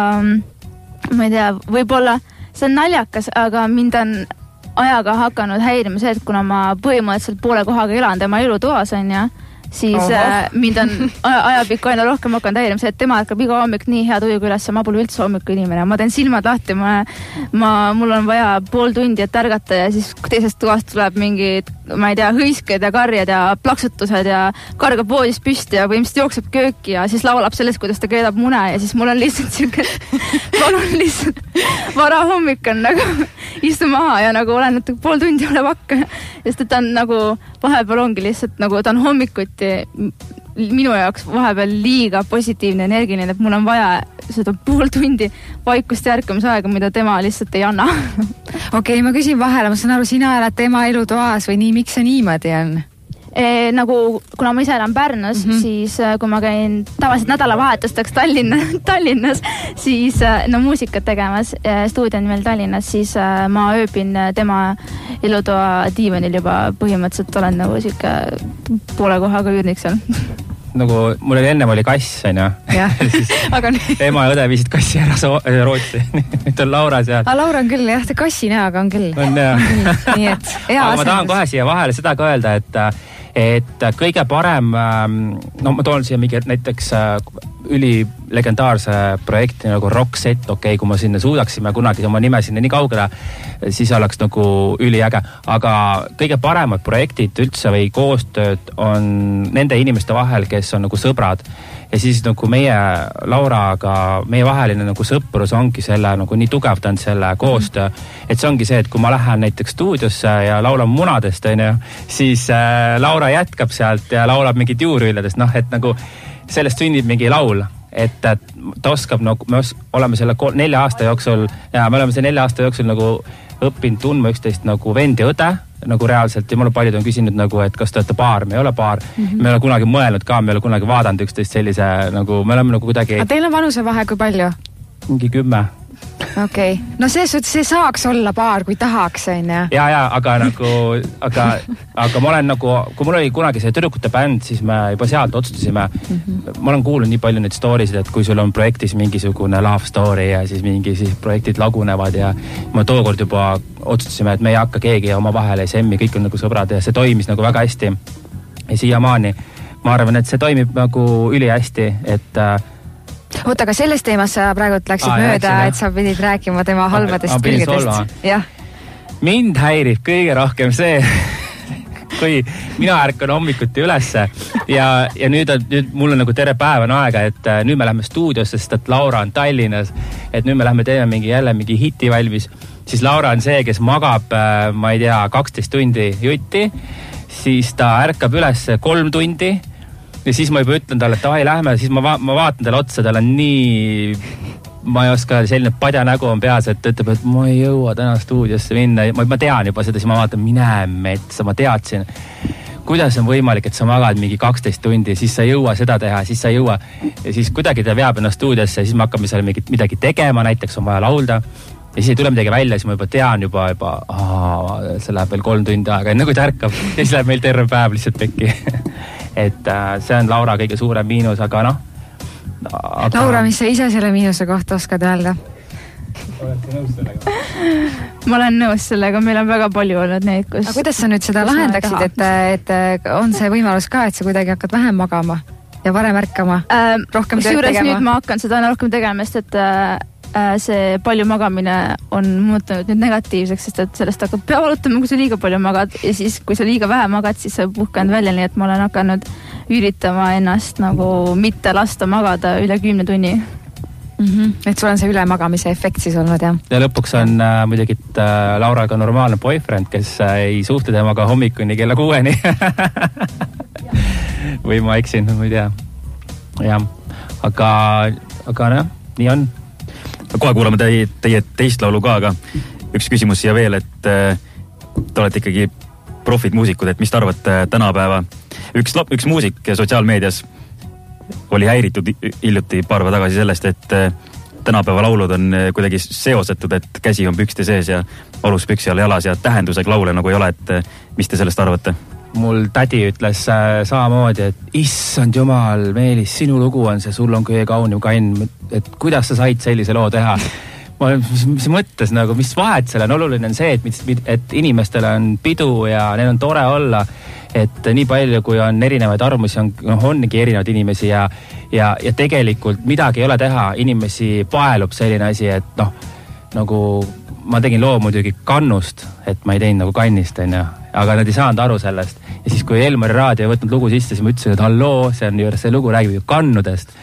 S10: ma ei tea, võib-olla see on naljakas, aga mind on ajaga hakanud häirima see, et kuna ma põhimõtteliselt poole kohaga elan tema elutoas on ja siis mind on ajapikku aina rohkem hakanud häirima see, et tema hakkab iga hommik nii hea tujuga üles ja ma pole üldse hommiku inimene. Ma teen silmad lahti, mul on vaja pool tundi, et ärgata ja siis teisest toast tuleb mingid, ma ei tea, hõisked ja karjad ja plaksutused ja kargab voodist püsti ja põhimõtteliselt jookseb kööki ja siis laulab sellest, kuidas ta keedab mune ja siis mul on lihtsalt siuke, palun lihtsalt vara hommik on nagu istu maha ja nagu olen natuke pool tundi ole vakka, sest et ta on nagu vahepeal ongi lihtsalt nagu ta on hommikuti minu jaoks vahepeal liiga positiivne energiline, et mul on vaja seda pool tundi vaikust ja ärkamisaega, mida tema lihtsalt ei anna.
S2: Okei, ma küsin vahele, ma saan aru, sina elad tema elutoas või nii, miks see niimoodi on?
S10: Nagu, kuna ma ise elan Pärnus, siis kui ma käin tavaliselt nädalavahetusteks Tallinnas, siis muusikat tegemas, stuudio on meil Tallinnas, siis ma ööbin tema elutoa diivanil juba põhimõtteliselt olen nagu siuke poole kohaga üürnik seal.
S9: Nagu mul ennem oli kass, on ju.
S2: Aga
S9: ema ja õde viisid kassi ära Rootsi. Nüüd on Laura seal.
S2: Laura on küll, jah, see kassi näoga on küll.
S9: On jah.
S2: Nii et, hea
S9: aga ma tahan kohe siia vahele seda ka öelda, et kõige parem, no ma toon siia mingi näiteks ülilegendaarse projekti nagu Rock Set, okei, kui ma sinna suudaksime kunagi oma nime sinna nii kaugele, siis oleks nagu üliäge, aga kõige paremad projektid üldse või koostööd on nende inimeste vahel, kes on nagu sõbrad. Ja siis nagu meie Lauraga, meie vaheline nagu sõprus ongi selle nagu nii tugevdanud selle koostöö, et see ongi see, et kui ma lähen näiteks stuudiosse ja laulan munadest, siis Laura jätkab sealt ja laulab mingit juurviljadest, et nagu sellest sünnib mingi laul, et ta oskab nagu, me oleme selle 4 aasta jooksul ja me oleme selle 4 aasta jooksul nagu õppinud tundma üksteist nagu vend ja õde, nagu reaalselt ja mulle paljud on küsinud nagu, et kas te olete paar, me ei ole paar. Me ei ole kunagi mõelnud ka, me ei ole kunagi vaadanud üksteist sellise nagu, me oleme nagu kuidagi...
S2: Aga teil on vanusevahe kui palju?
S9: Mingi 10.
S2: Okei. No see saaks olla paar, kui tahaks, on ja?
S9: Ja, aga nagu, aga ma olen nagu, kui mul oli kunagi see tüdrukute bänd, siis me juba sealt otsustasime. Ma olen kuulnud nii palju neid storysid, et kui sul on projektis mingisugune love story ja siis mingi projektid lagunevad ja ma tookord juba otsustasime, et me ei hakka keegi oma vahele SM-i, kõik on nagu sõbrad ja see toimis nagu väga hästi. Ja siiamaani ma arvan, et see toimib nagu ülihästi, et
S2: Oota, aga sellest teemast sa praegult läksid mööda, et sa pidid rääkima tema halbadest külgedest. Jah.
S9: Mind häirib kõige rohkem see, kui mina ärkan hommikuti ülesse ja nüüd mul on nagu terve päev on aega, et nüüd me läheme stuudiosse, sest et Laura on Tallinnas, et nüüd me läheme teeme mingi hiti valmis, siis Laura on see, kes magab, ma ei tea, 12 tundi jutti, siis ta ärkab ülesse 3 tundi ja siis ma juba ütlen talle, et ai, lähme, siis ma vaatan talle otsa, tal on nii... Ma ei oska, selline padja nägu on peas, et ütleb, et ma ei jõua täna stuudiosse minna. Ma tean juba seda, siis ma vaatan, mine metsa, ma teadsin. Kuidas on võimalik, et sa magad mingi 12 tundi, siis sa ei jõua seda teha, siis sa ei jõua. Ja siis kuidagi ta veab ennast stuudiosse ja siis me hakkame seal midagi tegema, näiteks on vaja laulda. Ja siis ei tule midagi välja, siis ma juba tean see läheb veel 3 tundi aega, enne kui ta ärkab. Ja siis läheb meil terve päev lihtsalt pekki. Et see on Laura kõige suurem miinus, aga noh.
S2: Laura, mis sa ise selle miinuse kohta oskad öelda?
S10: Olete nõus sellega? Ma olen nõus sellega, meil on väga palju olnud neid, kus...
S2: Aga kuidas sa nüüd seda lahendaksid, et on see võimalus ka, et sa kuidagi hakkad vähem magama ja varem ärkama, rohkem tööd tegema?
S10: Nüüd ma hakkan seda rohkem tegema, sest et see palju magamine on muutunud nüüd negatiivseks, sest et sellest hakkab pea valutama, kui sa liiga palju magad ja siis, kui sa liiga vähe magad, siis sa puhkanud välja, nii et ma olen hakanud üritama ennast nagu mitte lasta magada üle 10 tunni.
S2: Et sul on see ülemagamise efekt siis olnud, jah?
S9: Ja lõpuks on muidugi Lauraga normaalne boyfriend, kes ei suhtle temaga hommikuni kella 6-ni. Või ma eksin, ma ei tea. Jah, aga nii on.
S3: Kohe kuulame teie teist laulu ka, aga üks küsimus siia veel, et te olete ikkagi profid muusikud, et mis te arvate tänapäeva? Üks muusik sotsiaalmeedias oli häiritud hiljuti paar päeva tagasi sellest, et tänapäeva laulud on kuidagi seosetud, et käsi on pükste sees ja alus püksi all jalas ja tähendusega laule nagu ei ole, et mis te sellest arvate?
S9: Mul tädi ütles samamoodi, et issand jumal, Meelis, sinu lugu on see, sul on kõige kaunim kann, et kuidas sa said sellise loo teha? Mis mõttes, nagu, mis vahet selle on? Oluline on see, et inimestel on pidu ja neil on tore olla, et nii palju, kui on erinevaid arvamusi, ongi erinevaid inimesi ja tegelikult midagi ei ole teha, inimesi paelub selline asi, et nagu ma tegin loo muidugi kannust, et ma ei teinud nagu kannist, aga nad ei saanud aru sellest. Ja siis, kui Elmari raadio ei võtnud lugu sisse, siis ma ütlesin, et halloo, see lugu räägib ju kannudest.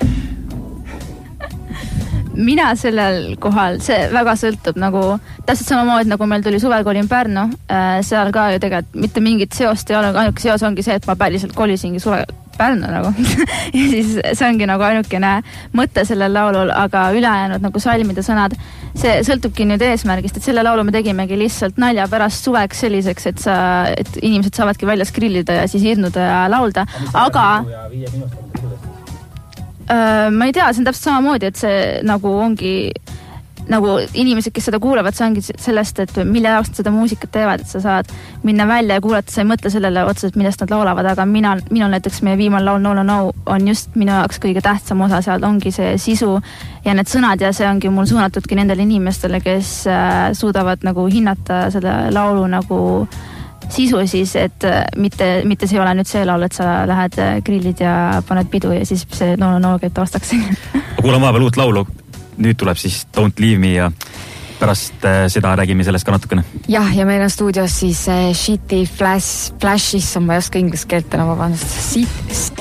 S10: Mina sellel kohal, see väga sõltub nagu, täpselt samamoodi nagu meil tuli suvel kolin Pärnu, seal ka ju tegelikult mitte mingit seost ei ole, ainuke seos ongi see, et ma päriselt kolisingi suvel Pärnu nagu. Ja siis see ongi nagu ainukene mõte sellel laulul, aga ülejäänud nagu salmide sõnad, see sõltubki nüüd eesmärgist, et selle laulu me tegimegi lihtsalt nalja pärast suveks selliseks, et inimesed saavadki väljas grillida ja siis hirnuda ja laulda, aga ma ei tea, see on täpselt samamoodi, et see nagu ongi nagu inimesed, kes seda kuulevad, see ongi sellest, et mille jaoks seda muusikat teevad, et sa saad minna välja ja kuulata, sa ei mõtle sellele otseselt, millest nad laulavad, aga minul näiteks meie viimane laul No No No on just minu jaoks kõige tähtsam osa, seal ongi see sisu ja need sõnad ja see ongi mul suunatudki nendele inimestele, kes suudavad nagu hinnata selle laulu nagu sisu siis, et mitte see ei ole nüüd see laul, et sa lähed grillid ja paned pidu ja siis see No No No käib taustaks.
S3: Kuulame vahepeal uut laulu. Nüüd tuleb siis Don't Leave Me ja pärast seda räägime sellest ka natukene.
S2: Jah, ja meil on stuudios siis Shitty Flashes, ma ei oska inglise keelt enam, vabandust.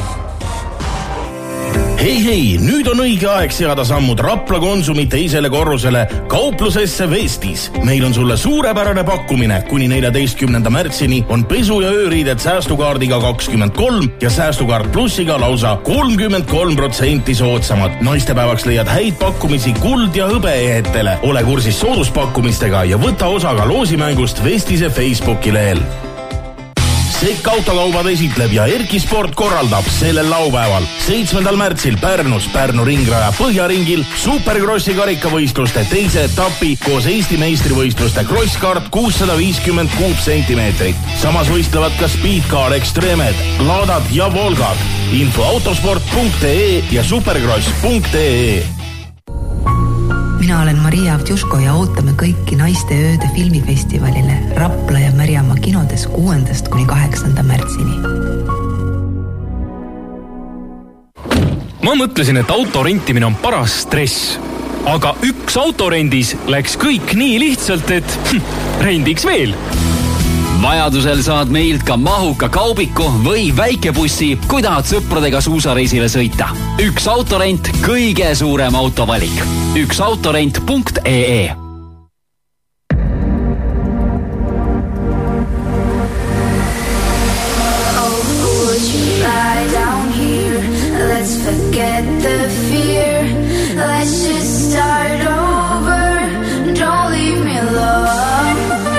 S7: Hei, nüüd on õige aeg seada sammud Rapla Konsumi teisele korrusele kauplusesse Vestis. Meil on sulle suurepärane pakkumine. Kuni 14. märtsini on pesu- ja ööriided säästukaardiga 23 ja säästukaart plussiga lausa 33% soodsamad. Naistepäevaks leiad häid pakkumisi kuld- ja hõbeehetele. Ole kursis sooduspakkumistega ja võta osa ka loosimängust Vestise Facebooki lehel. Sekk autokaubad esitleb ja Erki Sport korraldab sellel laupäeval 7. märtsil Pärnus Pärnu ringraja Põhjaringil Superkrossi karikavõistluste teise etapi koos Eesti meistrivõistluste krosskart 650 kuupsentimeetrit. Samas võistlevad ka Speedcar Extremed, Ladad ja Volgad. Info autosport.ee ja superkross.ee.
S12: Mina olen Maria Avdjuško ja ootame kõiki naiste ööde filmifestivalile Rapla ja Märjamaa kinodes 6. kuni 8. märtsini.
S13: Ma mõtlesin, et auto rentimine on paras stress. Aga üks autorendis läks kõik nii lihtsalt, et rendiks veel.
S14: Vajadusel saad meilt ka mahuka kaubiku või väikebussi, kui tahad sõpradega suusareisile sõita. Üks autorent, kõige suurem autovalik. üksautorent.ee
S5: Forget the fear. Let's just start over. Don't leave me alone.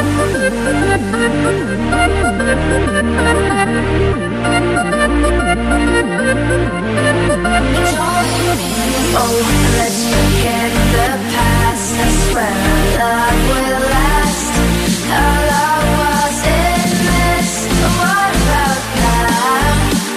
S5: Oh, let's forget the past. I swear our love will last. Our love was endless. What about that?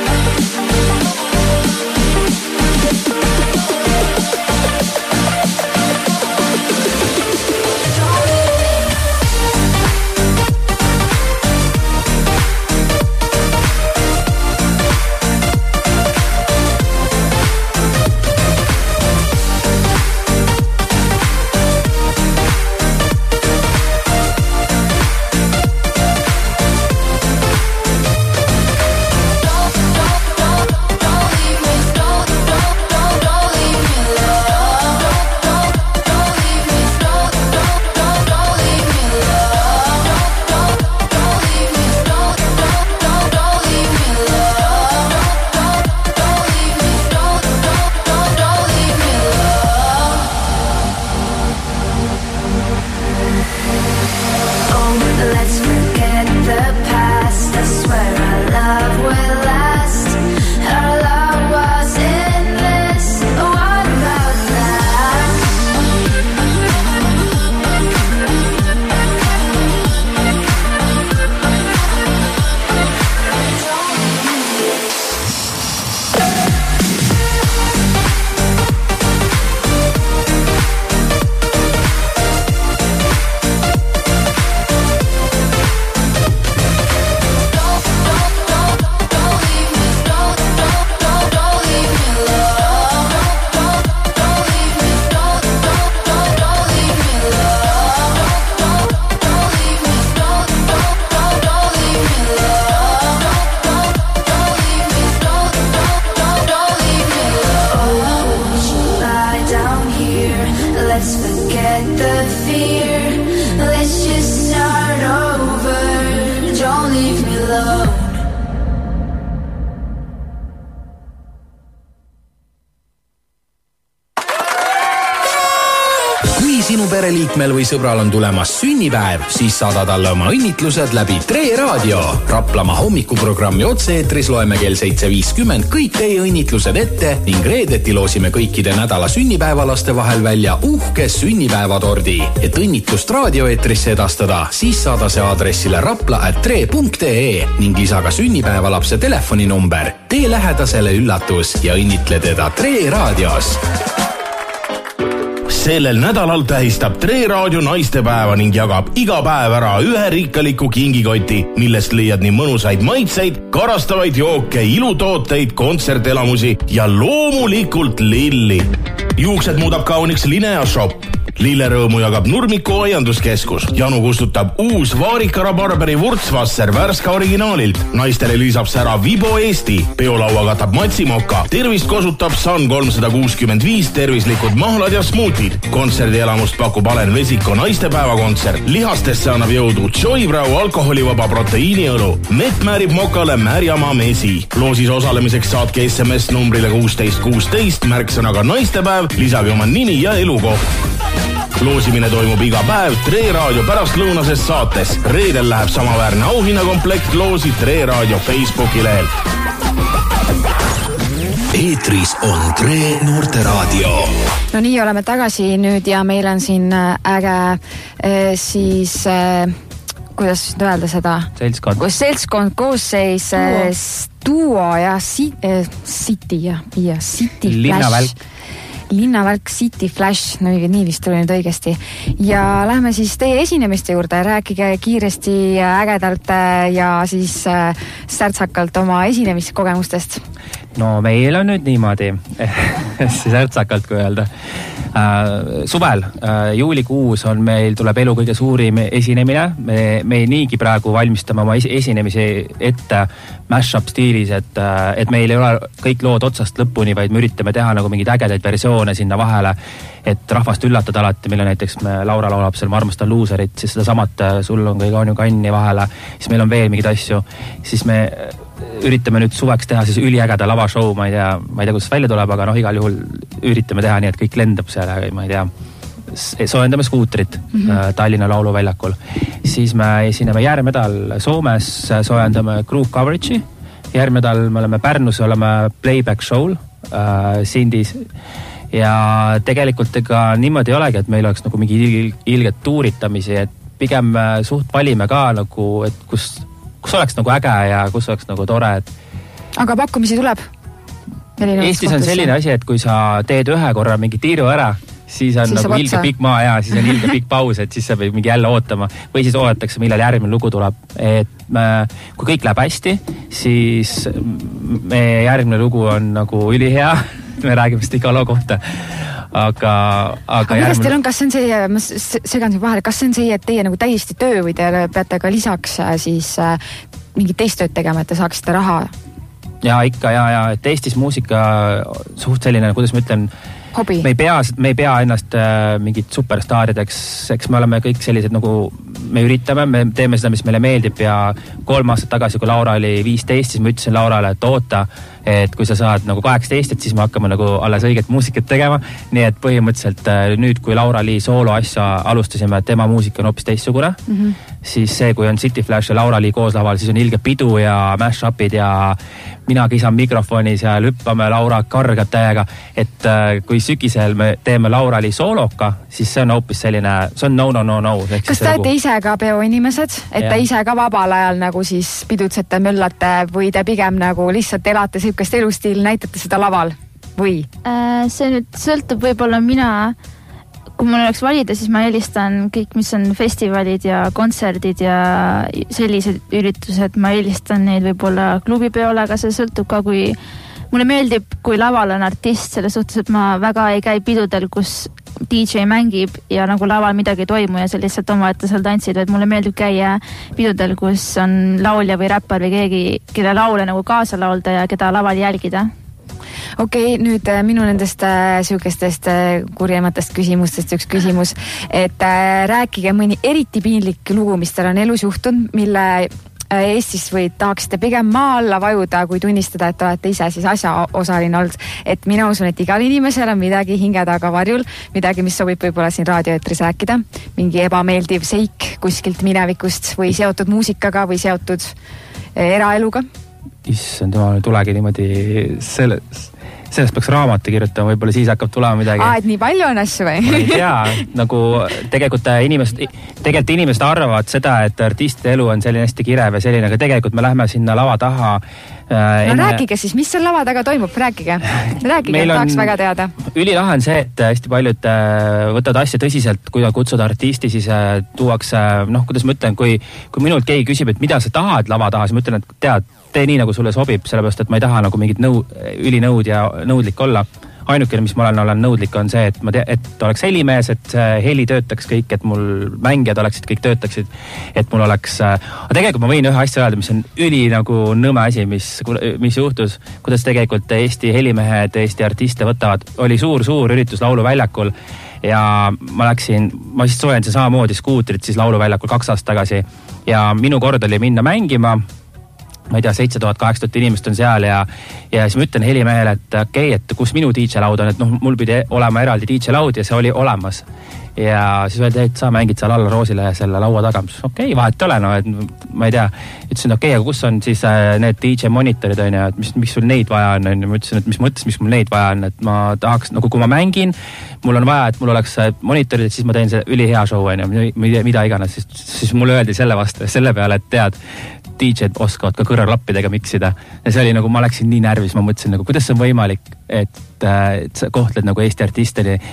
S1: Või sõbral on tulemas sünnipäev, siis saada talle oma õnnitlused läbi Tre Raadio. Raplamaa hommikuprogrammi otse-eetris loeme kell 7.50 kõik teie õnnitlused ette ning reedeti loosime kõikide nädala sünnipäevalaste vahel välja uhke sünnipäevatordi. Et õnnitlust raadioeetrisse edastada, siis saada see aadressile rapla@tre.ee ning lisa ka sünnipäevalapse telefoninumber. Tee lähedasele üllatus ja õnnitle teda Tre Raadios.
S7: Sellel nädalal tähistab Tre Raadio naistepäeva ning jagab iga päev ära ühe rikkaliku kingikoti, millest leiad nii mõnusaid maitseid, karastavaid jooke, ilutooteid, kontsertelamusi ja loomulikult lilli. Juuksed muudab kauniks Linea Shop. Lillerõõmu jagab Nurmiku aianduskeskus. Janu kustutab uus Vaarika Rabarberi Wurtzwasser värska originaalilt. Naistele lisab sära Vibo Eesti. Peolaua katab Matsimoka. Tervist kosutab Sun 365 tervislikud mahlad ja smuutid. Kontserdielamust pakub Alen Vesiko naistepäevakontsert. Lihastesse annab jõudu Joybrau alkoholivaba proteiiniõlu. Met määrib Mokale Märjamaa mesi. Loosis osalemiseks saatke SMS numbrile 1616 märksõnaga naistepäev, lisage oma nimi ja elukoht. Loosimine toimub iga päev Tre Raadio pärastlõunases saates. Reedel läheb samaväärne auhinnakomplekt loosi Tre Raadio Facebooki lehelt.
S1: Eetris on Tre Noorteraadio.
S2: No nii, oleme tagasi nüüd ja meil on siin äge siis... kuidas öelda seda? Seltskond koosseis Duo ja City ja City Flash. Linnavälk City Flash, nii vist tuli nüüd õigesti. Ja lähme siis teie esinemiste juurde, rääkige kiiresti ja ägedalt ja siis särtsakalt oma esinemiskogemustest.
S9: no meil on nüüd niimoodi, siis ärtsakalt kui öelda. Suvel, juulikuus on meil tuleb elu kõige suurim esinemine. Me niigi praegu valmistame oma esinemisi ette mash-up stiilis, et meil ei ole kõik lood otsast lõpuni, vaid me üritame teha nagu mingeid ägedaid versioone sinna vahele, et rahvast üllatada alati, mille näiteks Laura laulab seal Ma armastan luuserit, siis seda samat Sul on kõige on ju kanni vahele, siis meil on veel mingeid asju, siis me üritame nüüd suveks teha siis üliägeda lavashow, ma ei tea, kuidas välja tuleb, aga igal juhul üritame teha nii, et kõik lendab seal, ma ei tea, soojendame skuutrit Tallinna lauluväljakul. Siis me esineme järgmine nädal Soomes, soojendame group coverage'i. Järgmine nädal me oleme Pärnus, oleme playback show'l Sindis. Ja tegelikult ega niimoodi ei olegi, et meil oleks nagu mingi ilget tuuritamisi, et pigem suht valime ka nagu, et kus oleks nagu äge ja kus oleks nagu tore.
S2: Aga pakkumisi tuleb?
S9: Eestis on selline asi, et kui sa teed ühe korra mingi tiiru ära, siis on nagu ilge pikk maa ja siis on ilge pikk paus, et siis sa peab mingi jälle ootama. Või siis oodatakse, millal järgmine lugu tuleb. Et kui kõik läheb hästi, siis meie järgmine lugu on nagu ülihea. Me räägime seda iga loo kohta. Aga
S2: kuidas teil on, kas see on see, ma segan vahele, kas see on see, et teie nagu täiesti töö või te peate ka lisaks siis mingit teist tööd tegema, et te saaksite raha?
S9: Ja ikka, ja, et Eestis muusika suht selline, kuidas ma ütlen,
S2: hobi.
S9: Me ei pea ennast mingit superstaarideks, eks me oleme kõik sellised nagu, me üritame, me teeme seda, mis meile meeldib ja 3 aastat tagasi, kui Laura oli 15, siis ma ütlesin Laurale, et oota, et kui sa saad nagu 18, et siis me hakkame nagu alles õiget muusikat tegema. Nii et põhimõtteliselt nüüd, kui Laura Lee soolo asja alustasime, et tema muusika on hoopis teissugune, siis see, kui on City Flash ja Laura Lee koos laval, siis on ilge pidu ja mash-upid ja mina kisan mikrofonis ja hüppame, Laura kargab täiega, et kui sügisel me teeme Laura Lee sooloka, siis see on hoopis selline, see on no.
S2: Kas te olete ise ka peoinimesed, et te ise ka vabal ajal nagu siis pidutsete, möllate või te pigem nagu lihtsalt elate sihukest elustiil, näitate seda laval või?
S10: See nüüd sõltub võib-olla mina, kui mul oleks valida, siis ma eelistan kõik, mis on festivalid ja kontserdid ja sellised üritused, ma eelistan neid võib-olla klubipeole, aga see sõltub ka, kui mulle meeldib, kui laval on artist, selles suhtes, et ma väga ei käi pidudel, kus DJ mängib ja nagu laval midagi ei toimu ja sa lihtsalt omaette seal tantsid, vaid mulle meeldib käia pidudel, kus on laulja või räppar või keegi, keda laule nagu kaasa laulda ja keda laval jälgida.
S2: Okei, nüüd minu nendest sihukestest kurjematest küsimustest üks küsimus, et rääkige mõni eriti piinlik lugu, mis teil on elus juhtunud, mille Eestis või tahaksite pigem maa alla vajuda, kui tunnistada, et olete ise siis asjaosaline olnud. Et mina usun, et igal inimesel on midagi hinge taga varjul, midagi, mis sobib võib-olla siin raadioetris rääkida, mingi ebameeldiv seik kuskilt minevikust või seotud muusikaga või seotud eraeluga.
S9: Issand, ma tulegi niimoodi sellest peaks raamatu kirjutama, võib-olla siis hakkab tulema midagi.
S2: Et nii palju on asju või?
S9: Ma ei tea, nagu tegelikult inimesed arvavad seda, et artistide elu on selline hästi kirev ja selline, aga tegelikult me lähme sinna lava taha.
S2: Rääkige siis, mis seal lava taga toimub, rääkige, tahaks väga teada.
S9: Ülilahe on see, et hästi paljud võtavad asja tõsiselt, kui kutsuda artisti, siis tuuakse, kuidas ma ütlen, kui minult keegi küsib, et mida sa tahad lava taha, siis ma ütlen, et tead, tee nii, nagu sulle sobib, sellepärast, et ma ei taha nagu mingit ülinõud ja nõudlik olla. Ainukene, mis ma olen nõudlik, on see, et oleks helimees, et heli töötaks kõik, et mul mängijad oleksid, kõik töötaksid, et mul oleks... Aga tegelikult ma võin ühe asja öelda, mis on üli nagu nõme asi, mis juhtus, kuidas tegelikult Eesti helimehed, Eesti artiste võtavad. Oli suur üritus lauluväljakul ja ma siis soojendasin samamoodi skuutrit siis lauluväljakul 2 aastat tagasi ja minu kord oli minna mängima. Ma ei tea, 7000-8000 inimest on seal ja siis ma ütlen helimehele, et okei, et kus minu DJ-laud on, et mul pidi olema eraldi DJ-laud ja see oli olemas. Ja siis öeldi, et sa mängid seal alla Roosile selle laua taga. Okei, vahet ei ole, et ma ei tea. Ütlesin, okei, aga kus on siis need DJ-monitorid, et mis sul neid vaja on? Ma ütlesin, et mis mõttes, mis mul neid vaja on, et ma tahaks, nagu kui ma mängin, mul on vaja, et mul oleks monitorid, et siis ma teen see ülihea show, mida iganes. Siis mulle öeldi selle peale, et tead, DJ-d oskavad ka kõrvaklappidega miksida. Ja see oli nagu, ma läksin nii närvis, ma mõtlesin, nagu, kuidas see on võimalik, et sa kohtled nagu Eesti artistini, et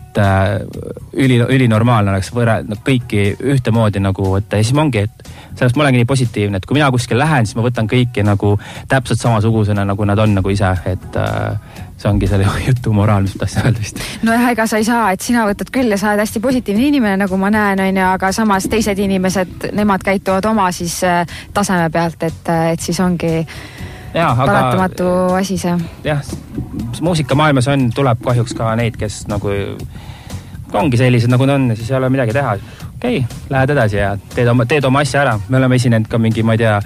S9: et ülinormaalne oleks kõiki ühtemoodi nagu, et siis ma ongi, et sellest ma olengi nii positiivne, et kui mina kuskil lähen, siis ma võtan kõiki nagu täpselt samasugusena, nagu nad on nagu ise, et see ongi selle jutu moraal, mis ma tahtsin öelda vist.
S2: No jah, ega sa ei saa, et sina võtad küll ja sa oled hästi positiivne inimene, nagu ma näen, on ju, aga samas teised inimesed, nemad käituvad oma siis taseme pealt, et siis ongi paratamatu asi see. Jah,
S9: muusikamaailmas tuleb kahjuks ka neid, kes nagu ongi sellised, nagu nad on ja siis ei ole midagi teha. Okei, lähed edasi ja teed oma asja ära. Me oleme esinenud ka mingi, ma ei tea,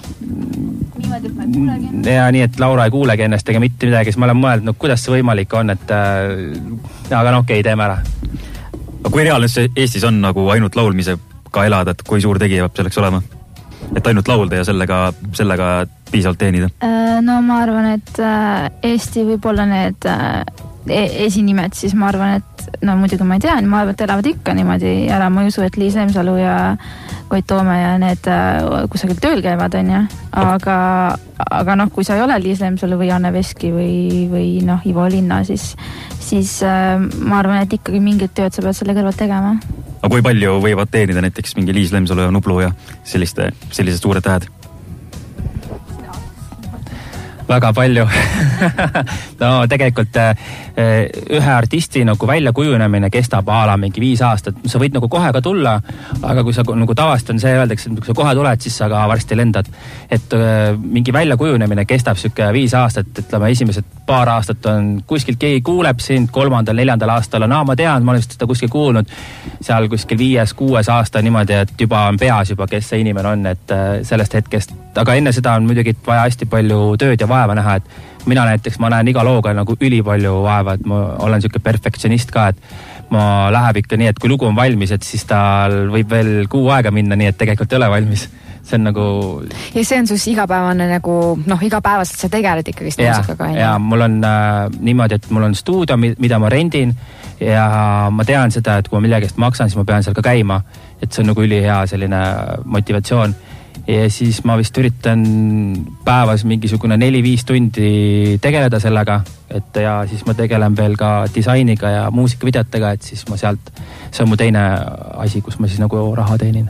S9: ja nii, et Laura ei kuulegi ennast ega mitte midagi, siis ma olen mõelnud, no kuidas see võimalik on, et aga no okei, teeme ära.
S3: Aga kui reaalne Eestis on nagu ainult laulmisega elada, et kui suur tegija peab selleks olema? Et ainult laulda ja sellega piisavalt teenida?
S10: No ma arvan, et Eesti võib-olla need esinimed, siis ma arvan, et no muidugi ma ei tea, ma arvan, et elavad ikka niimoodi ära, ma ei usu, et Liis Lemsalu ja Koit Toome ja need kusagil tööl käivad, on ju, aga noh, kui sa ei ole Liis Lemsalu või Anne Veski või noh, Ivo Linna, siis ma arvan, et ikkagi mingid tööd sa pead selle kõrvalt tegema.
S3: Aga kui palju võivad teenida näiteks mingi Liis Lemsalu ja Nublu ja sellised suured tähed?
S9: Väga palju. No tegelikult ühe artisti nagu väljakujunemine kestab ala mingi 5 aastat. Sa võid nagu kohe ka tulla, aga kui sa nagu tavast on see öeldakse, et kui sa kohe tuled, siis sa ka varsti lendad. Et mingi väljakujunemine kestab süke 5 aastat, ütleme esimesed paar aastat on kuskil keegi kuuleb sind, 3., 4. aastal on, ma tean, ma olen seda kuskil kuulnud, seal kuskil 5., 6. aasta niimoodi, et juba on peas juba, kes see inimene on, et sellest hetkest, aga enne seda on muidugi vaja hästi palju tööd ja vaeva näha, et mina näiteks, ma näen iga looga nagu ülipalju vaeva, et ma olen selline perfektsionist ka, et ma läheb ikka nii, et kui lugu on valmis, et siis tal võib veel kuu aega minna, nii et tegelikult ei ole valmis. See on nagu...
S2: Ja see on sus igapäevane nagu, noh, igapäevaselt sa tegeled ikkagist muusikaga.
S9: Ja mul on niimoodi, et mul on stuudio, mida ma rendin ja ma tean seda, et kui ma millegist maksan, siis ma pean seal ka käima, et see on nagu ülihea selline motivatsioon. Ja siis ma vist üritan päevas mingisugune 4-5 tundi tegeleda sellega, et ja siis ma tegelen veel ka disainiga ja muusikavideotega, et siis ma sealt, see on mu teine asi, kus ma siis nagu raha teenin.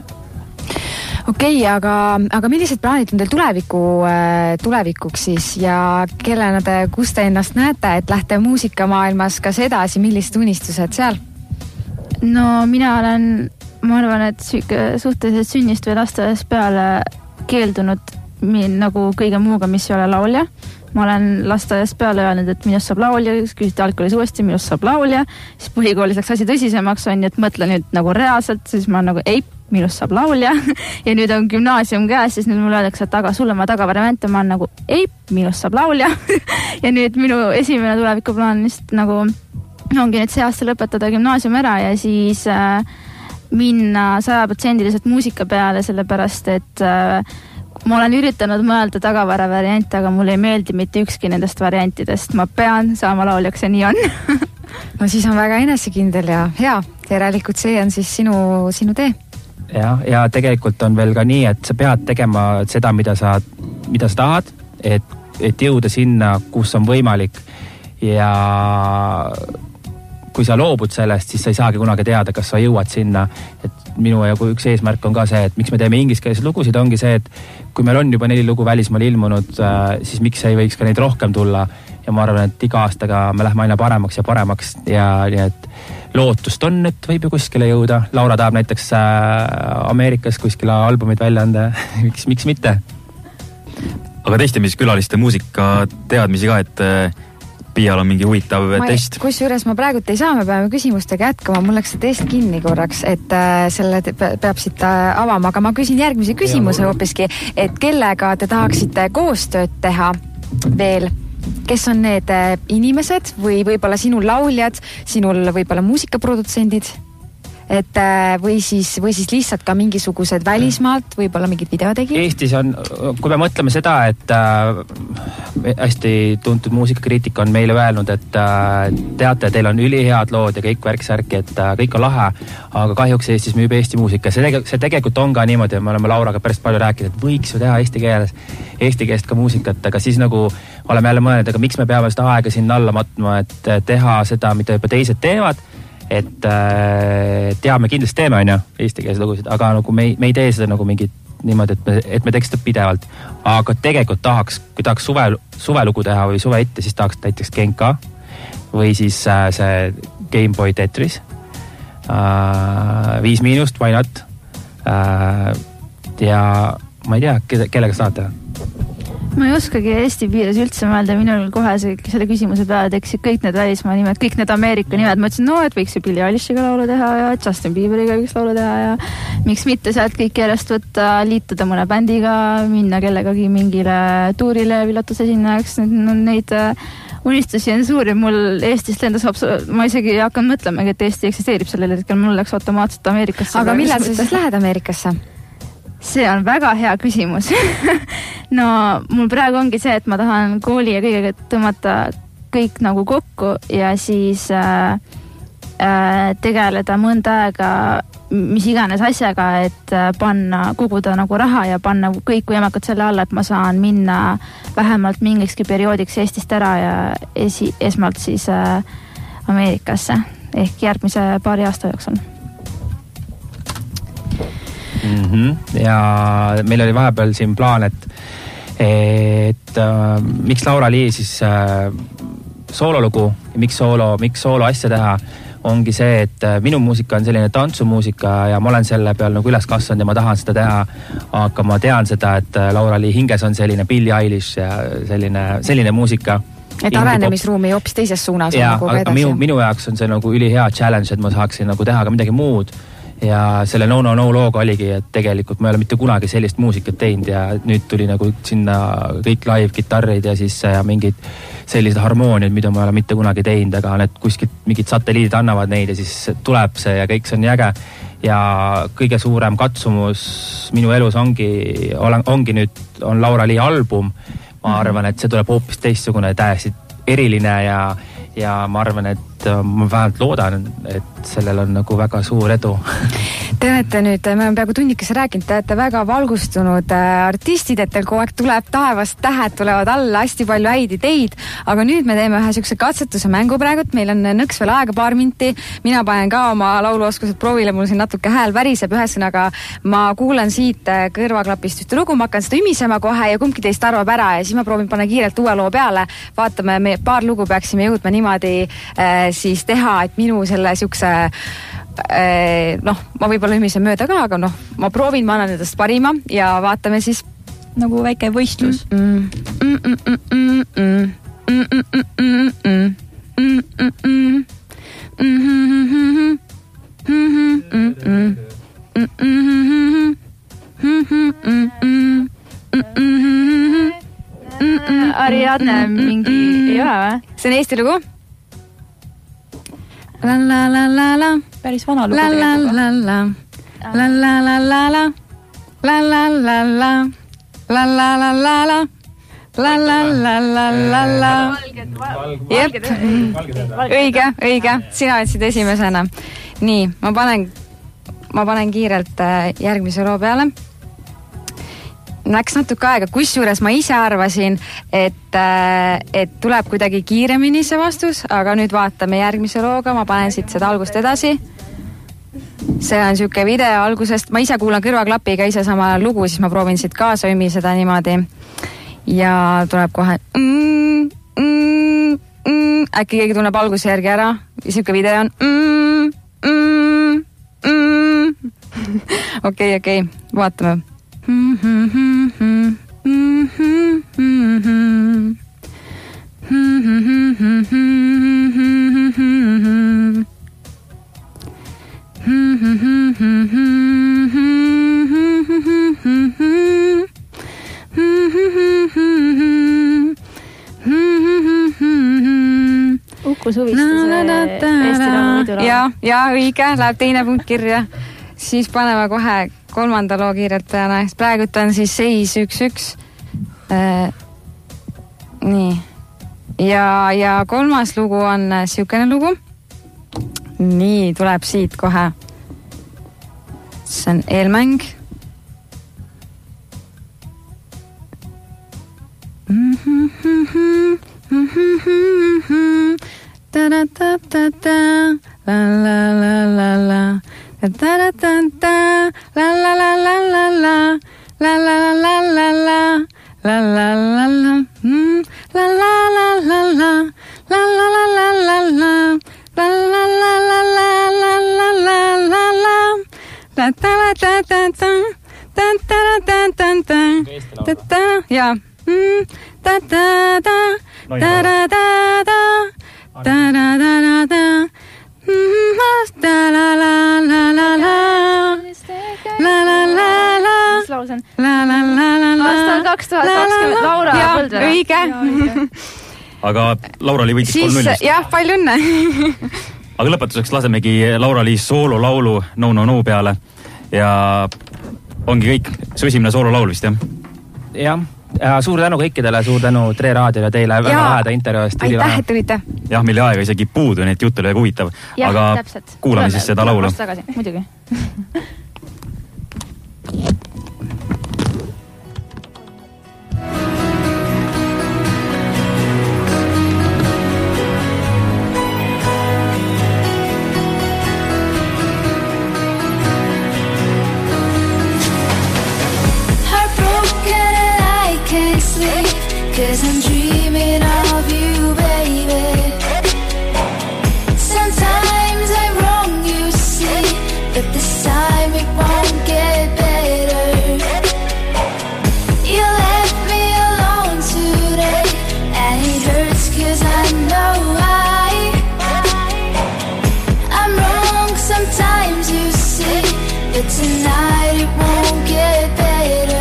S2: Okei, aga millised plaanid on teil tulevikuks siis ja kellena te, kus te ennast näete, et lähte muusikamaailmas kas edasi, millised unistused seal?
S10: No mina ma arvan, et suhteliselt sünnist või lasteaiast peale keeldunud nagu kõige muuga, mis ei ole laulja. Ma olen lasteaiast peale öelnud, et minust saab laulja, küsiti algkoolis uuesti, minust saab laulja, siis põhikoolis läks asi tõsisemaks, on, et mõtlen nüüd nagu reaalselt, siis ma nagu ei, minust saab laulja ja nüüd on gümnaasium käes, siis nüüd mulle öeldakse, et aga sulle ma tagavarjamente, ma olen nagu ei, minust saab laulja ja nüüd minu esimene tulevikuplaan lihtsalt nagu ongi nüüd see aasta lõpetada gümnaasium ära ja siis minna 100% muusika peale, sellepärast et ma olen üritanud mõelda tagavara variante, aga mulle ei meeldi mitte ükski nendest variantidest. Ma pean saama lauljaks ja nii on.
S2: No siis on väga enesekindel ja hea. Järelikult see on siis sinu tee.
S9: Ja tegelikult on veel ka nii, et sa pead tegema seda, mida sa tahad, et jõuda sinna, kus on võimalik ja kui sa loobud sellest, siis sa ei saagi kunagi teada, kas sa jõuad sinna. Et minu ja üks eesmärk on ka see, et miks me teeme ingliskeelseid lugusid, ongi see, et kui meil on juba 4 lugu välismaal ilmunud, siis miks ei võiks ka neid rohkem tulla. Ja ma arvan, et iga aastaga me lähme aina paremaks ja paremaks ja nii, et lootust on, et võib ju kuskile jõuda. Laura tahab näiteks Ameerikas kuskile albumid välja anda. miks mitte?
S3: Aga testimiskülaliste muusika teadmisi ka, et Pial on mingi huvitav test.
S2: Kusjuures ma praegult ei saa, me peame küsimustega jätkama. Mul läks see test kinni korraks, et selle peab siit avama. Aga ma küsin järgmise küsimuse hoopiski, et kellega te tahaksite koostööd teha veel? Kes on need inimesed või võib-olla sinul lauljad, sinul võib-olla muusikaprodutsendid? Et või siis lihtsalt ka mingisugused välismaalt, võib-olla mingid videotegid?
S9: Eestis on, kui me mõtleme seda, et hästi tuntud muusikakriitika on meile öelnud, et teate, teil on ülihead lood ja kõik värksärki, et kõik on lahe, aga kahjuks Eestis müüb Eesti muusika. See tegelikult on ka niimoodi, me oleme Lauraga päris palju rääkinud, et võiks ju teha eesti keelest ka muusikat, aga siis nagu oleme jälle mõelnud, aga miks me peame seda aega sinna alla matma, et teha seda, mida juba teised teevad. et me kindlasti teeme, on ju, eestikeelse lugusid, aga nagu me ei tee seda nagu mingit niimoodi, et me teeks seda pidevalt. Aga tegelikult kui tahaks suvelugu teha või suve ette, siis tahaks näiteks Genka või siis see Game Boy Tetris. 5 miinust, why not? Ja ma ei tea, kellega saate?
S10: Ma ei oskagi Eesti piires üldse mõelda, minul kohe selle küsimuse peale teksid kõik need välismaa nimed, kõik need Ameerika nimed. Ma ütlesin, et võiks ju Billie Eilish'iga laulu teha ja Justin Bieberiga võiks laulu teha ja miks mitte sealt kõik järjest võtta, liituda mõne bändiga, minna kellegagi mingile tuurile vilatusesinejaks. Neid unistusi on suuri, mul Eestist lendas ma isegi hakkan mõtlemagi, et Eesti eksisteerib sellel hetkel, mul läks automaatselt Ameerikasse.
S2: Aga millal sa siis lähed Ameerikasse?
S10: See on väga hea küsimus. No mul praegu ongi see, et ma tahan kooli ja kõigega tõmmata kõik nagu kokku ja siis tegeleda mõnda aega mis iganes asjaga, et koguda nagu raha ja panna kõik võimekad selle alla, et ma saan minna vähemalt mingikski perioodiks Eestist ära ja esmalt siis Ameerikasse ehk järgmise paari aasta jooksul.
S9: Ja meil oli vahepeal siin plaan, et miks Laura Lee siis soololugu ja miks soolo asja teha, ongi see, et minu muusika on selline tantsumuusika ja ma olen selle peal nagu üles kasvanud ja ma tahan seda teha, aga ma tean seda, et Laura Lee hinges on selline Billie Eilish ja selline muusika.
S2: Et arenemisruumi hoopis teises suunas.
S9: Ja, aga minu jaoks on see nagu ülihea challenge, et ma saaksin nagu teha ka midagi muud. Ja selle No looga oligi, et tegelikult ma ei ole mitte kunagi sellist muusikat teinud ja nüüd tuli nagu sinna kõik live-gitarrid ja siis ja mingid sellised harmooniad, mida ma ei ole mitte kunagi teinud, aga need kuskilt mingid satelliidid annavad neid ja siis tuleb see ja kõik see on jäge. Ja kõige suurem katsumus minu elus ongi nüüd on Laura Lee album. Ma arvan, et see tuleb hoopis teistsugune, täiesti eriline ja ma arvan, et ma vähemalt loodan, et sellel on nagu väga suur edu.
S2: Te olete nüüd, me oleme peaaegu tunnikese rääkinud, te olete väga valgustunud artistid, et teil kogu aeg tuleb taevast, tähed tulevad alla, hästi palju häid ideid, aga nüüd me teeme ühe sükse katsetuse mängu praegu, meil on nõks veel aega 2 minti, mina panen ka oma lauluoskused proovile, mul siin natuke hääl väriseb, ühesõnaga ma kuulan siit kõrvaklapist ühte lugu, ma hakkan seda ümisema kohe ja kumbki teist arvab ära ja siis ma proovin panna kiirelt uue loo peale, vaatame, me 2 lugu peaksime jõudma niimoodi siis teha, et minu selle sükse ma võib-olla ümisen mööda ka, aga ma proovin, ma annan endast parima ja vaatame siis
S11: nagu väike võistlus.
S10: Ariadne mingi ei ole või?
S2: See on Eesti lugu? La la la la la.
S11: Päris vana lugu
S2: la la la la. La la la la la. La la la la. La la la la la. La la la la la la. Jep. Õige. Sina võtsid esimesena. Nii, ma panen kiirelt järgmise loo peale. Läks natuke aega, kusjuures ma ise arvasin, et tuleb kuidagi kiiremini see vastus, aga nüüd vaatame järgmise looga, ma panen siit seda algust edasi. See on siuke video algusest, ma ise kuulan kõrvaklapiga ise sama lugu, siis ma proovin siit kaasa ümiseda niimoodi. Ja tuleb kohe äkki keegi tunneb alguse järgi ära, siuke video on okei, vaatame.
S10: Uku Suviste Eesti Laulu.
S2: Ja õige, läheb teine punkt kirja. Siis paneme kohe 3. loo kiirelt peale. Praegult on siis seis 1-1. Nii. Ja 3. lugu on siukene lugu. Nii, tuleb siit kohe. See on eelmäng. La la la la la. Ta-ta-ta-ta. La la la la la la. La la la la la la. La la la la. La la la la la. La la la la la la. La la la la la la la la la la. La ta ta ta ta. Ta ta ta ta ta. Ta ta ja. Ta ta ta. Ta ta ta ta. Ta ta ta ta. Ta la la la la la. La la la la.
S10: Mis laul see on?
S2: La la la la la.
S10: Aastal 2020 Laura Põldre.
S2: Õige.
S3: Aga Laura-Li võitis 3-0.
S2: Jah, palju õnne.
S3: Aga lõpetuseks lasemegi Laura-Li soololaulu No No No peale. Ja ongi kõik. Su esimene soololaul vist, jah?
S9: Jah. Suur tänu kõikidele, suur tänu Tre Raadiole teile väga läheda intervjuu eest.
S2: Aitäh, et tulite.
S3: Jah, meil aega isegi puudu, nii et jutt oli väga huvitav. Aga
S10: täpselt.
S3: kuulame siis seda laulu.
S10: Tagasi, muidugi.
S5: Cause I'm dreaming of you, baby. Sometimes I'm wrong, you see, but this time it won't get better. You left me alone today, and it hurts cause I know I'm wrong sometimes, you see, but tonight it won't get better.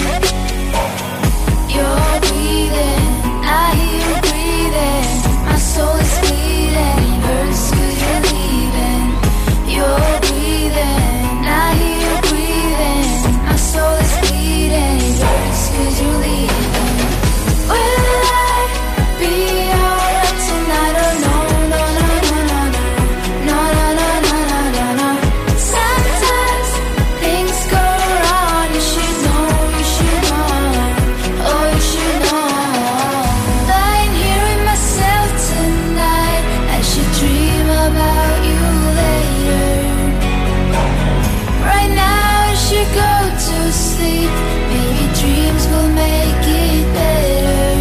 S5: You're breathing, I hear you breathing. My soul is bleeding, it hurts cause you're leaving. You're breathing, I hear you breathing. My soul is bleeding, it hurts cause you're leaving. Will I be alright tonight? Oh no, no, no, no, no, no, no, no, no, no, no, no. Sometimes things go wrong, you should know, you should know. Oh, you should know. Lying here with myself tonight, I should dream about you later. Right now I should go to sleep. Maybe dreams will make it better.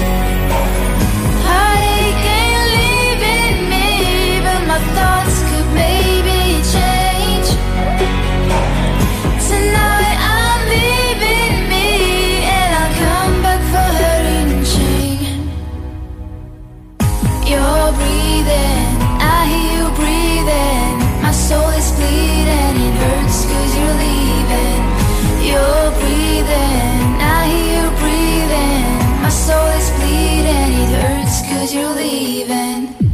S5: Heartache ain't leaving me, but my thoughts could maybe change. Tonight I'm leaving me, and I'll come back for her in chain. You're breathing, I hear you breathing. My soul is bleeding, it hurts cause you're leaving. You're breathing, I hear you breathing. My soul is bleeding, it hurts cause you're leaving.